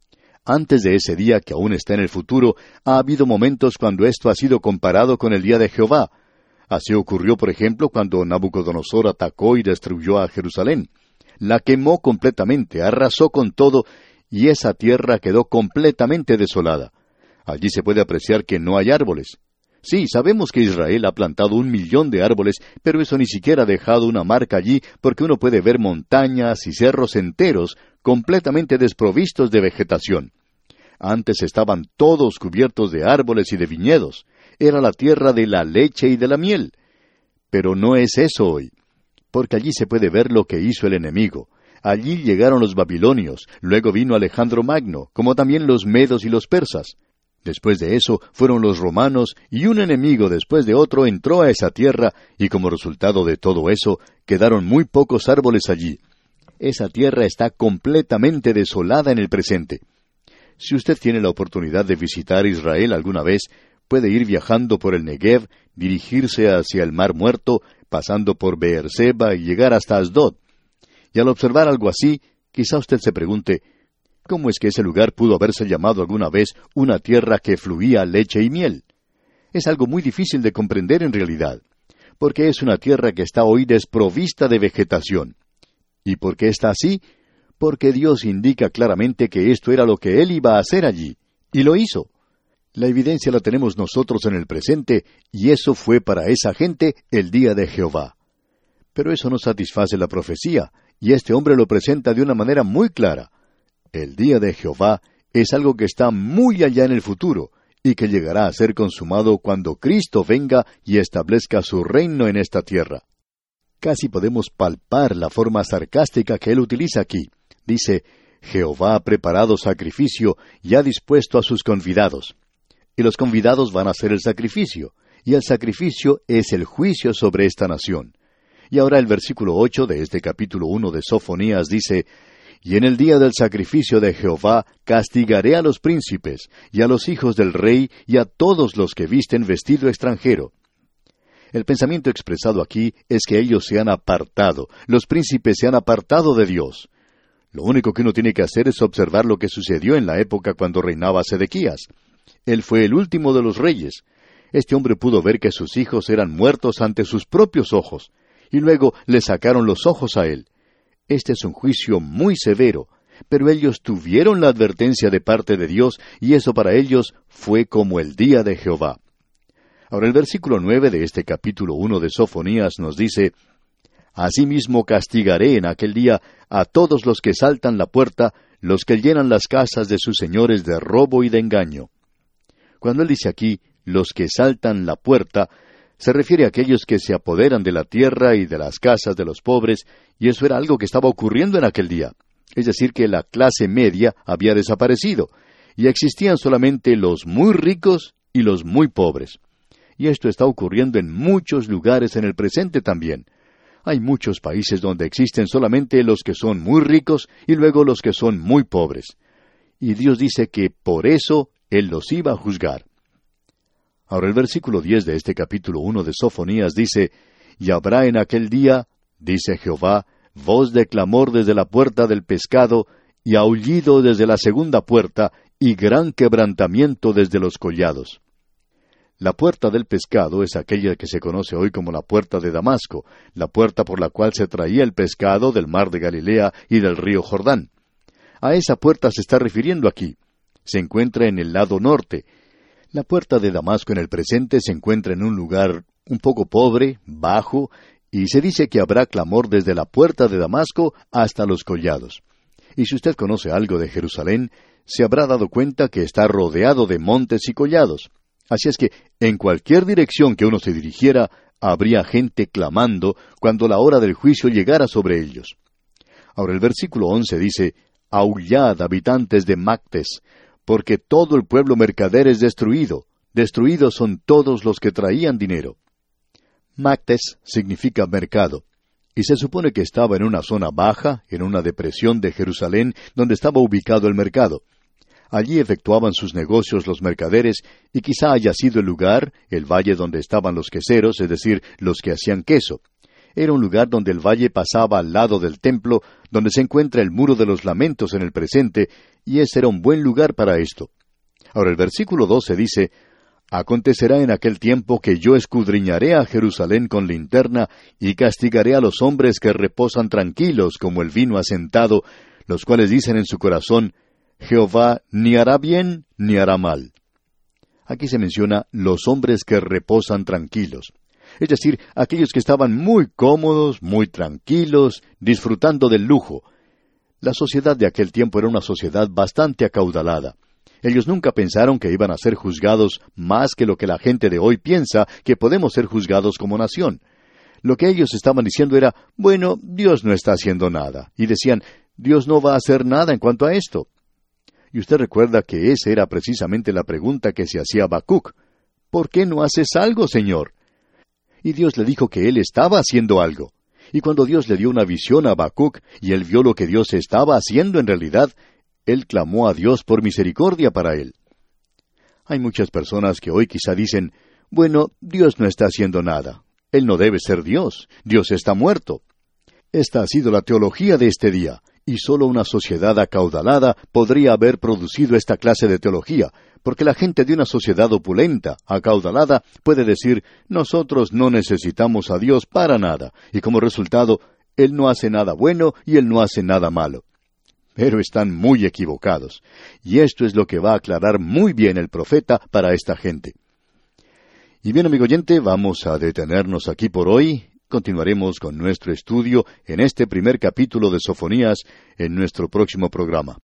Antes de ese día, que aún está en el futuro, ha habido momentos cuando esto ha sido comparado con el día de Jehová. Así ocurrió, por ejemplo, cuando Nabucodonosor atacó y destruyó a Jerusalén. La quemó completamente, arrasó con todo, y esa tierra quedó completamente desolada. Allí se puede apreciar que no hay árboles. Sí, sabemos que Israel ha plantado un millón de árboles, pero eso ni siquiera ha dejado una marca allí, porque uno puede ver montañas y cerros enteros completamente desprovistos de vegetación. Antes estaban todos cubiertos de árboles y de viñedos. Era la tierra de la leche y de la miel. Pero no es eso hoy, porque allí se puede ver lo que hizo el enemigo. Allí llegaron los babilonios, luego vino Alejandro Magno, como también los medos y los persas. Después de eso fueron los romanos, y un enemigo después de otro entró a esa tierra, y como resultado de todo eso, quedaron muy pocos árboles allí. Esa tierra está completamente desolada en el presente. Si usted tiene la oportunidad de visitar Israel alguna vez, puede ir viajando por el Negev, dirigirse hacia el Mar Muerto, pasando por Beerseba y llegar hasta Asdod. Y al observar algo así, quizá usted se pregunte, ¿cómo es que ese lugar pudo haberse llamado alguna vez una tierra que fluía leche y miel? Es algo muy difícil de comprender en realidad, porque es una tierra que está hoy desprovista de vegetación. ¿Y por qué está así? Porque Dios indica claramente que esto era lo que Él iba a hacer allí, y lo hizo. La evidencia la tenemos nosotros en el presente, y eso fue para esa gente el día de Jehová. Pero eso no satisface la profecía, y este hombre lo presenta de una manera muy clara. El día de Jehová es algo que está muy allá en el futuro, y que llegará a ser consumado cuando Cristo venga y establezca su reino en esta tierra. Casi podemos palpar la forma sarcástica que él utiliza aquí. Dice, Jehová ha preparado sacrificio y ha dispuesto a sus convidados. Y los convidados van a hacer el sacrificio, y el sacrificio es el juicio sobre esta nación. Y ahora el versículo ocho de este capítulo uno de Sofonías dice, Y en el día del sacrificio de Jehová castigaré a los príncipes, y a los hijos del rey, y a todos los que visten vestido extranjero. El pensamiento expresado aquí es que ellos se han apartado, los príncipes se han apartado de Dios. Lo único que uno tiene que hacer es observar lo que sucedió en la época cuando reinaba Sedequías. Él fue el último de los reyes. Este hombre pudo ver que sus hijos eran muertos ante sus propios ojos, y luego le sacaron los ojos a él. Este es un juicio muy severo, pero ellos tuvieron la advertencia de parte de Dios, y eso para ellos fue como el día de Jehová. Ahora el versículo nueve de este capítulo uno de Sofonías nos dice, Asimismo castigaré en aquel día a todos los que saltan la puerta, los que llenan las casas de sus señores de robo y de engaño. Cuando él dice aquí, los que saltan la puerta, se refiere a aquellos que se apoderan de la tierra y de las casas de los pobres, y eso era algo que estaba ocurriendo en aquel día. Es decir, que la clase media había desaparecido, y existían solamente los muy ricos y los muy pobres. Y esto está ocurriendo en muchos lugares en el presente también. Hay muchos países donde existen solamente los que son muy ricos y luego los que son muy pobres. Y Dios dice que por eso Él los iba a juzgar. Ahora el versículo diez de este capítulo uno de Sofonías dice, Y habrá en aquel día, dice Jehová, voz de clamor desde la puerta del pescado, y aullido desde la segunda puerta, y gran quebrantamiento desde los collados. La puerta del pescado es aquella que se conoce hoy como la puerta de Damasco, la puerta por la cual se traía el pescado del mar de Galilea y del río Jordán. A esa puerta se está refiriendo aquí. Se encuentra en el lado norte. La puerta de Damasco en el presente se encuentra en un lugar un poco pobre, bajo, y se dice que habrá clamor desde la puerta de Damasco hasta los collados. Y si usted conoce algo de Jerusalén, se habrá dado cuenta que está rodeado de montes y collados. Así es que, en cualquier dirección que uno se dirigiera, habría gente clamando cuando la hora del juicio llegara sobre ellos. Ahora el versículo once dice, Aullad, habitantes de Mactes, porque todo el pueblo mercader es destruido. Destruidos son todos los que traían dinero. Mactes significa mercado, y se supone que estaba en una zona baja, en una depresión de Jerusalén, donde estaba ubicado el mercado. Allí efectuaban sus negocios los mercaderes, y quizá haya sido el lugar, el valle donde estaban los queseros, es decir, los que hacían queso. Era un lugar donde el valle pasaba al lado del templo, donde se encuentra el muro de los lamentos en el presente, y ese era un buen lugar para esto. Ahora el versículo doce dice, Acontecerá en aquel tiempo que yo escudriñaré a Jerusalén con linterna, y castigaré a los hombres que reposan tranquilos como el vino asentado, los cuales dicen en su corazón, Jehová ni hará bien ni hará mal. Aquí se menciona los hombres que reposan tranquilos. Es decir, aquellos que estaban muy cómodos, muy tranquilos, disfrutando del lujo. La sociedad de aquel tiempo era una sociedad bastante acaudalada. Ellos nunca pensaron que iban a ser juzgados más que lo que la gente de hoy piensa que podemos ser juzgados como nación. Lo que ellos estaban diciendo era, bueno, Dios no está haciendo nada. Y decían, Dios no va a hacer nada en cuanto a esto. Y usted recuerda que esa era precisamente la pregunta que se hacía Habacuc. ¿Por qué no haces algo, Señor? Y Dios le dijo que Él estaba haciendo algo. Y cuando Dios le dio una visión a Habacuc, y él vio lo que Dios estaba haciendo en realidad, él clamó a Dios por misericordia para él. Hay muchas personas que hoy quizá dicen, bueno, Dios no está haciendo nada. Él no debe ser Dios. Dios está muerto. Esta ha sido la teología de este día. Y solo una sociedad acaudalada podría haber producido esta clase de teología, porque la gente de una sociedad opulenta, acaudalada, puede decir, nosotros no necesitamos a Dios para nada, y como resultado, Él no hace nada bueno y Él no hace nada malo. Pero están muy equivocados. Y esto es lo que va a aclarar muy bien el profeta para esta gente. Y bien, amigo oyente, vamos a detenernos aquí por hoy. Continuaremos con nuestro estudio en este primer capítulo de Sofonías en nuestro próximo programa.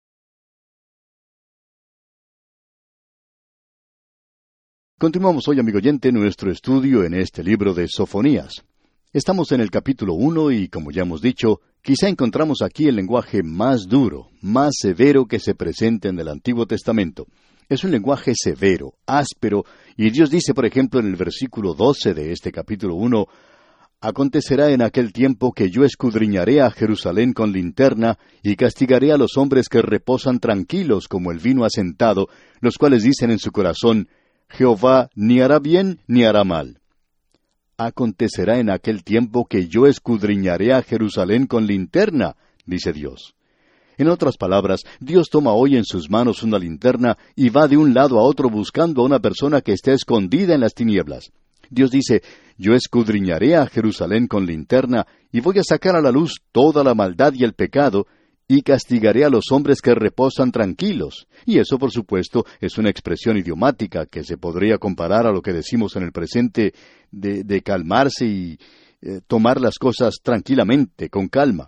Continuamos hoy, amigo oyente, nuestro estudio en este libro de Sofonías. Estamos en el capítulo uno y, como ya hemos dicho, quizá encontramos aquí el lenguaje más duro, más severo que se presenta en el Antiguo Testamento. Es un lenguaje severo, áspero, y Dios dice, por ejemplo, en el versículo doce de este capítulo uno, «Acontecerá en aquel tiempo que yo escudriñaré a Jerusalén con linterna y castigaré a los hombres que reposan tranquilos como el vino asentado, los cuales dicen en su corazón, Jehová ni hará bien ni hará mal». Acontecerá en aquel tiempo que yo escudriñaré a Jerusalén con linterna, dice Dios. En otras palabras, Dios toma hoy en sus manos una linterna y va de un lado a otro buscando a una persona que esté escondida en las tinieblas. Dios dice, yo escudriñaré a Jerusalén con linterna y voy a sacar a la luz toda la maldad y el pecado, y castigaré a los hombres que reposan tranquilos. Y eso, por supuesto, es una expresión idiomática que se podría comparar a lo que decimos en el presente de, de calmarse y eh, tomar las cosas tranquilamente, con calma.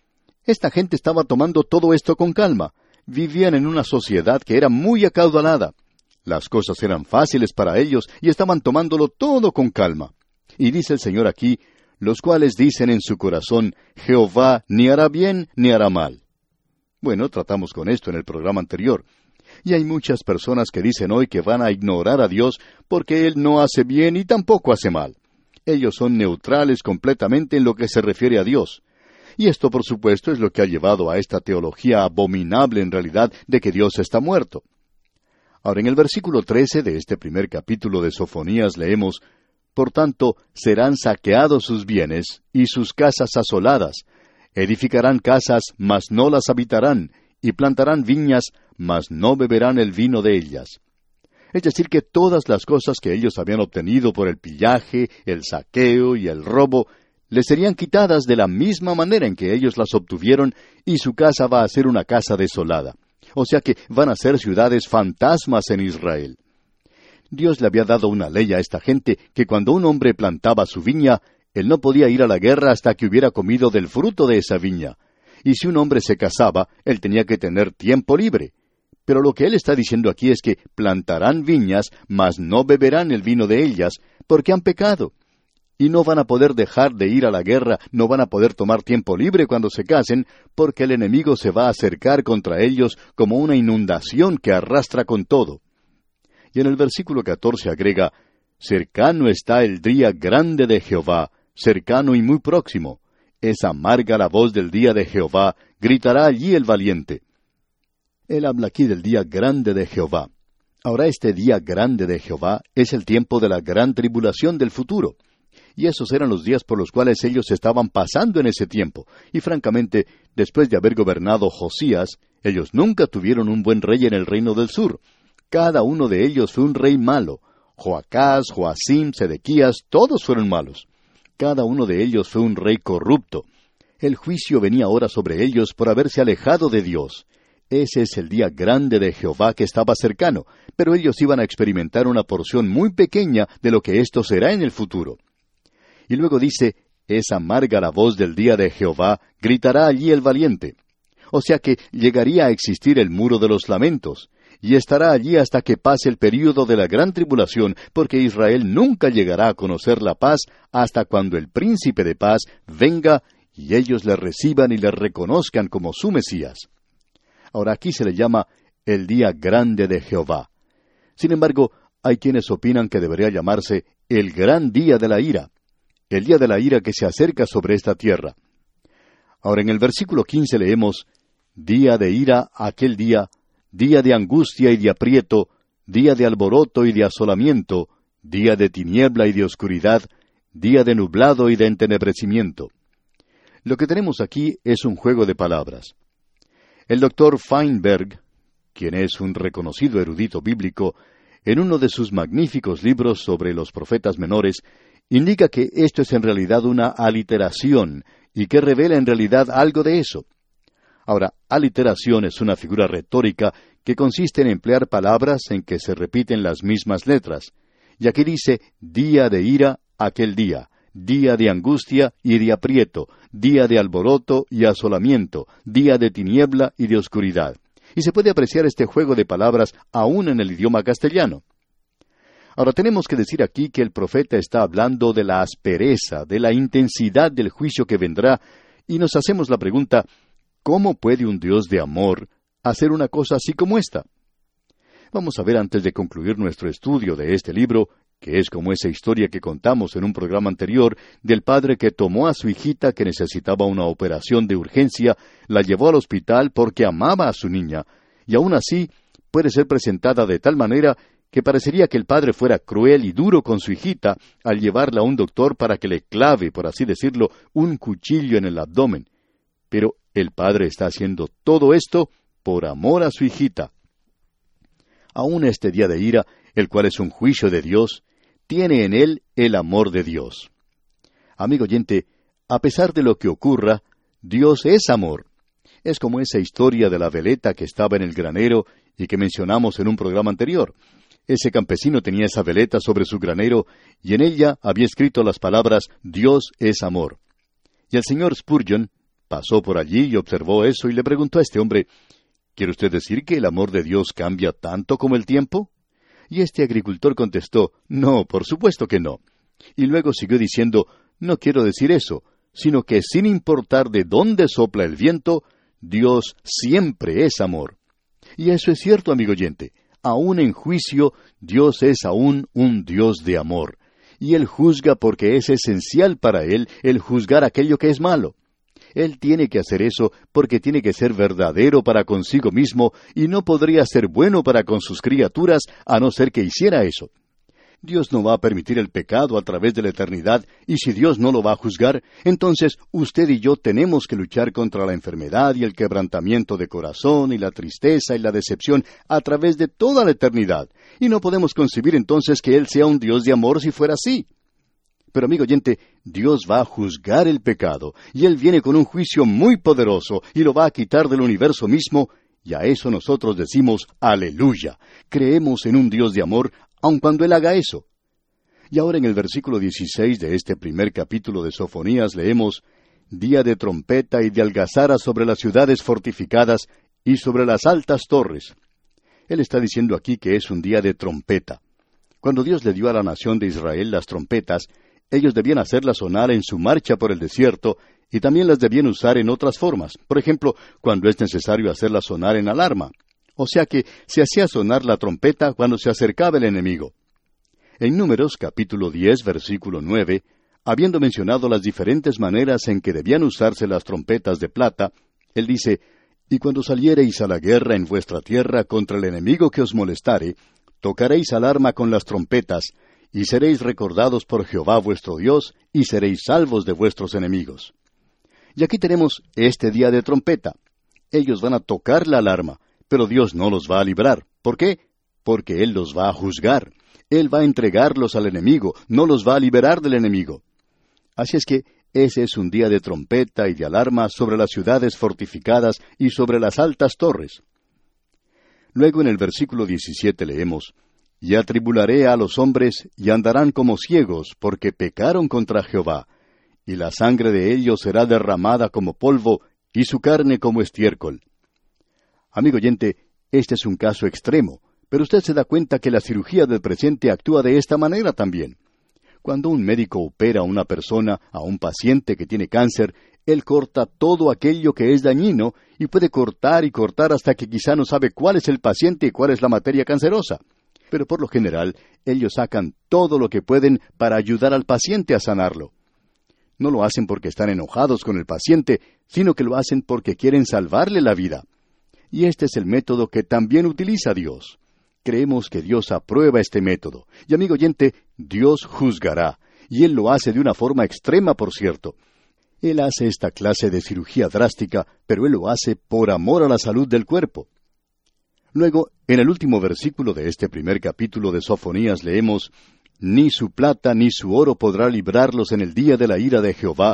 Esta gente estaba tomando todo esto con calma. Vivían en una sociedad que era muy acaudalada. Las cosas eran fáciles para ellos y estaban tomándolo todo con calma. Y dice el Señor aquí, los cuales dicen en su corazón, Jehová ni hará bien ni hará mal. Bueno, tratamos con esto en el programa anterior. Y hay muchas personas que dicen hoy que van a ignorar a Dios porque Él no hace bien y tampoco hace mal. Ellos son neutrales completamente en lo que se refiere a Dios. Y esto, por supuesto, es lo que ha llevado a esta teología abominable en realidad de que Dios está muerto. Ahora, en el versículo trece de este primer capítulo de Sofonías leemos, Por tanto, serán saqueados sus bienes y sus casas asoladas. Edificarán casas, mas no las habitarán, y plantarán viñas, mas no beberán el vino de ellas. Es decir, que todas las cosas que ellos habían obtenido por el pillaje, el saqueo y el robo, les serían quitadas de la misma manera en que ellos las obtuvieron, y su casa va a ser una casa desolada. O sea que van a ser ciudades fantasmas en Israel. Dios le había dado una ley a esta gente que cuando un hombre plantaba su viña, él no podía ir a la guerra hasta que hubiera comido del fruto de esa viña. Y si un hombre se casaba, él tenía que tener tiempo libre. Pero lo que él está diciendo aquí es que plantarán viñas, mas no beberán el vino de ellas, porque han pecado. Y no van a poder dejar de ir a la guerra, no van a poder tomar tiempo libre cuando se casen, porque el enemigo se va a acercar contra ellos como una inundación que arrastra con todo. Y en el versículo catorce agrega, Cercano está el día grande de Jehová, cercano y muy próximo. Es amarga la voz del día de Jehová, gritará allí el valiente. Él habla aquí del día grande de Jehová. Ahora este día grande de Jehová es el tiempo de la gran tribulación del futuro. Y esos eran los días por los cuales ellos estaban pasando en ese tiempo. Y francamente, después de haber gobernado Josías, ellos nunca tuvieron un buen rey en el reino del sur. Cada uno de ellos fue un rey malo. Joacás, Joacim, Sedequías, todos fueron malos. Cada uno de ellos fue un rey corrupto. El juicio venía ahora sobre ellos por haberse alejado de Dios. Ese es el día grande de Jehová que estaba cercano, pero ellos iban a experimentar una porción muy pequeña de lo que esto será en el futuro. Y luego dice, es amarga la voz del día de Jehová, gritará allí el valiente. O sea que llegaría a existir el muro de los lamentos, y estará allí hasta que pase el período de la gran tribulación, porque Israel nunca llegará a conocer la paz hasta cuando el príncipe de paz venga y ellos le reciban y le reconozcan como su Mesías. Ahora aquí se le llama el día grande de Jehová. Sin embargo, hay quienes opinan que debería llamarse el gran día de la ira, el día de la ira que se acerca sobre esta tierra. Ahora en el versículo quince leemos, día de ira aquel día, día de angustia y de aprieto, día de alboroto y de asolamiento, día de tiniebla y de oscuridad, día de nublado y de entenebrecimiento. Lo que tenemos aquí es un juego de palabras. El doctor Feinberg, quien es un reconocido erudito bíblico, en uno de sus magníficos libros sobre los profetas menores, indica que esto es en realidad una aliteración y que revela en realidad algo de eso. Ahora, aliteración es una figura retórica que consiste en emplear palabras en que se repiten las mismas letras. Y aquí dice, día de ira, aquel día, día de angustia y de aprieto, día de alboroto y asolamiento, día de tiniebla y de oscuridad. Y se puede apreciar este juego de palabras aún en el idioma castellano. Ahora tenemos que decir aquí que el profeta está hablando de la aspereza, de la intensidad del juicio que vendrá, y nos hacemos la pregunta, ¿cómo puede un Dios de amor hacer una cosa así como esta? Vamos a ver antes de concluir nuestro estudio de este libro, que es como esa historia que contamos en un programa anterior, del padre que tomó a su hijita que necesitaba una operación de urgencia, la llevó al hospital porque amaba a su niña, y aún así puede ser presentada de tal manera que parecería que el padre fuera cruel y duro con su hijita al llevarla a un doctor para que le clave, por así decirlo, un cuchillo en el abdomen. Pero el padre está haciendo todo esto por amor a su hijita. Aún este día de ira, el cual es un juicio de Dios, tiene en él el amor de Dios. Amigo oyente, a pesar de lo que ocurra, Dios es amor. Es como esa historia de la veleta que estaba en el granero y que mencionamos en un programa anterior. Ese campesino tenía esa veleta sobre su granero y en ella había escrito las palabras Dios es amor. Y el señor Spurgeon pasó por allí y observó eso y le preguntó a este hombre, ¿quiere usted decir que el amor de Dios cambia tanto como el tiempo? Y este agricultor contestó, no, por supuesto que no. Y luego siguió diciendo, no quiero decir eso, sino que sin importar de dónde sopla el viento, Dios siempre es amor. Y eso es cierto, amigo oyente. Aún en juicio, Dios es aún un Dios de amor. Y Él juzga porque es esencial para Él el juzgar aquello que es malo. Él tiene que hacer eso porque tiene que ser verdadero para consigo mismo y no podría ser bueno para con sus criaturas a no ser que hiciera eso. Dios no va a permitir el pecado a través de la eternidad, y si Dios no lo va a juzgar, entonces usted y yo tenemos que luchar contra la enfermedad y el quebrantamiento de corazón y la tristeza y la decepción a través de toda la eternidad, y no podemos concebir entonces que Él sea un Dios de amor si fuera así. Pero amigo oyente, Dios va a juzgar el pecado, y Él viene con un juicio muy poderoso, y lo va a quitar del universo mismo, y a eso nosotros decimos, aleluya, creemos en un Dios de amor, aun cuando Él haga eso. Y ahora en el versículo dieciséis de este primer capítulo de Sofonías leemos, día de trompeta y de algazara sobre las ciudades fortificadas y sobre las altas torres. Él está diciendo aquí que es un día de trompeta. Cuando Dios le dio a la nación de Israel las trompetas, ellos debían hacerlas sonar en su marcha por el desierto, y también las debían usar en otras formas. Por ejemplo, cuando es necesario hacerlas sonar en alarma. O sea que se hacía sonar la trompeta cuando se acercaba el enemigo. En Números, capítulo diez, versículo nueve, habiendo mencionado las diferentes maneras en que debían usarse las trompetas de plata, él dice, «Y cuando saliereis a la guerra en vuestra tierra contra el enemigo que os molestare, tocaréis alarma con las trompetas, y seréis recordados por Jehová vuestro Dios, y seréis salvos de vuestros enemigos». Y aquí tenemos este día de trompeta. Ellos van a tocar la alarma, pero Dios no los va a librar. ¿Por qué? Porque Él los va a juzgar. Él va a entregarlos al enemigo, no los va a liberar del enemigo. Así es que ese es un día de trompeta y de alarma sobre las ciudades fortificadas y sobre las altas torres. Luego en el versículo diecisiete leemos, «Y atribularé a los hombres, y andarán como ciegos, porque pecaron contra Jehová, y la sangre de ellos será derramada como polvo, y su carne como estiércol». Amigo oyente, este es un caso extremo, pero usted se da cuenta que la cirugía del presente actúa de esta manera también. Cuando un médico opera a una persona, a un paciente que tiene cáncer, él corta todo aquello que es dañino y puede cortar y cortar hasta que quizá no sabe cuál es el paciente y cuál es la materia cancerosa. Pero por lo general, ellos sacan todo lo que pueden para ayudar al paciente a sanarlo. No lo hacen porque están enojados con el paciente, sino que lo hacen porque quieren salvarle la vida. Y este es el método que también utiliza Dios. Creemos que Dios aprueba este método. Y amigo oyente, Dios juzgará. Y Él lo hace de una forma extrema, por cierto. Él hace esta clase de cirugía drástica, pero Él lo hace por amor a la salud del cuerpo. Luego, en el último versículo de este primer capítulo de Sofonías leemos, «Ni su plata ni su oro podrá librarlos en el día de la ira de Jehová,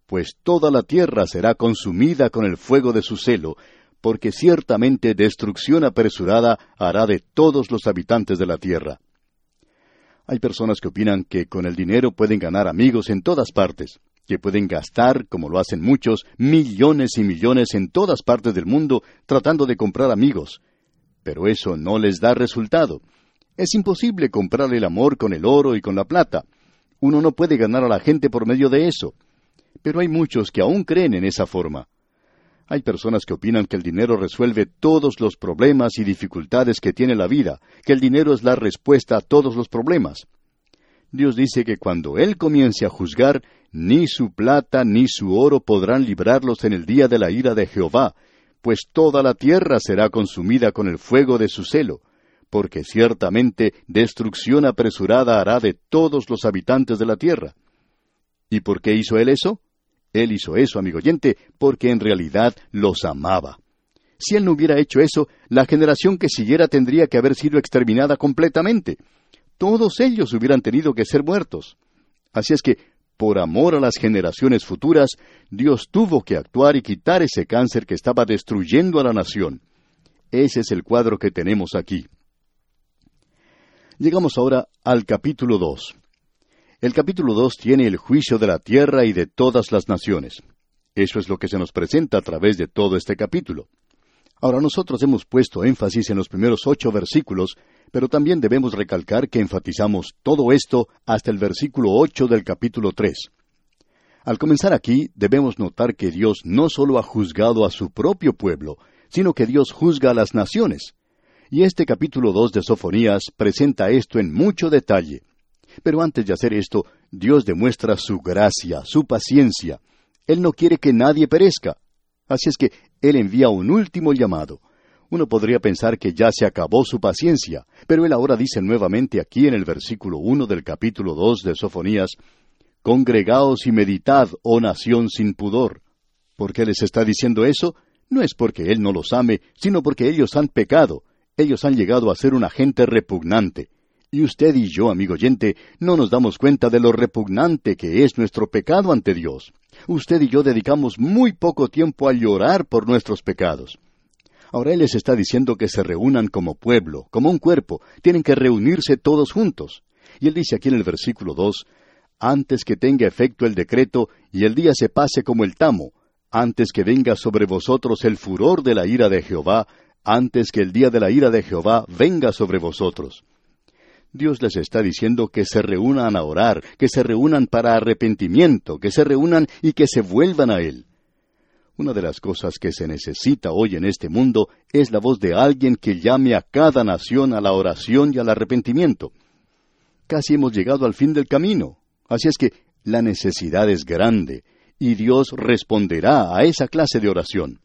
pues toda la tierra será consumida con el fuego de su celo, porque ciertamente destrucción apresurada hará de todos los habitantes de la tierra. Hay personas que opinan que con el dinero pueden ganar amigos en todas partes, que pueden gastar, como lo hacen muchos, millones y millones en todas partes del mundo tratando de comprar amigos. Pero eso no les da resultado. Es imposible comprar el amor con el oro y con la plata. Uno no puede ganar a la gente por medio de eso. Pero hay muchos que aún creen en esa forma. Hay personas que opinan que el dinero resuelve todos los problemas y dificultades que tiene la vida, que el dinero es la respuesta a todos los problemas. Dios dice que cuando Él comience a juzgar, ni su plata ni su oro podrán librarlos en el día de la ira de Jehová, pues toda la tierra será consumida con el fuego de su celo, porque ciertamente destrucción apresurada hará de todos los habitantes de la tierra. ¿Y por qué hizo Él eso? Él hizo eso, amigo oyente, porque en realidad los amaba. Si Él no hubiera hecho eso, la generación que siguiera tendría que haber sido exterminada completamente. Todos ellos hubieran tenido que ser muertos. Así es que, por amor a las generaciones futuras, Dios tuvo que actuar y quitar ese cáncer que estaba destruyendo a la nación. Ese es el cuadro que tenemos aquí. Llegamos ahora al capítulo dos. El capítulo dos tiene el juicio de la tierra y de todas las naciones. Eso es lo que se nos presenta a través de todo este capítulo. Ahora, nosotros hemos puesto énfasis en los primeros ocho versículos, pero también debemos recalcar que enfatizamos todo esto hasta el versículo ocho del capítulo tres. Al comenzar aquí, debemos notar que Dios no solo ha juzgado a su propio pueblo, sino que Dios juzga a las naciones. Y este capítulo dos de Sofonías presenta esto en mucho detalle. Pero antes de hacer esto, Dios demuestra su gracia, su paciencia. Él no quiere que nadie perezca. Así es que Él envía un último llamado. Uno podría pensar que ya se acabó su paciencia, pero Él ahora dice nuevamente aquí en el versículo uno del capítulo dos de Sofonías, «Congregaos y meditad, oh nación sin pudor». ¿Por qué les está diciendo eso? No es porque Él no los ame, sino porque ellos han pecado. Ellos han llegado a ser una gente repugnante. Y usted y yo, amigo oyente, no nos damos cuenta de lo repugnante que es nuestro pecado ante Dios. Usted y yo dedicamos muy poco tiempo a llorar por nuestros pecados. Ahora Él les está diciendo que se reúnan como pueblo, como un cuerpo. Tienen que reunirse todos juntos. Y Él dice aquí en el versículo dos, «Antes que tenga efecto el decreto y el día se pase como el tamo, antes que venga sobre vosotros el furor de la ira de Jehová, antes que el día de la ira de Jehová venga sobre vosotros». Dios les está diciendo que se reúnan a orar, que se reúnan para arrepentimiento, que se reúnan y que se vuelvan a Él. Una de las cosas que se necesita hoy en este mundo es la voz de alguien que llame a cada nación a la oración y al arrepentimiento. Casi hemos llegado al fin del camino, así es que la necesidad es grande, y Dios responderá a esa clase de oración.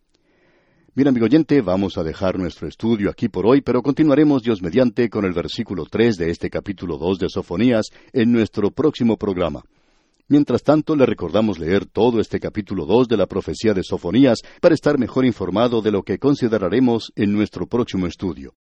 Bien, amigo oyente, vamos a dejar nuestro estudio aquí por hoy, pero continuaremos, Dios mediante, con el versículo tres de este capítulo dos de Sofonías en nuestro próximo programa. Mientras tanto, le recordamos leer todo este capítulo dos de la profecía de Sofonías para estar mejor informado de lo que consideraremos en nuestro próximo estudio.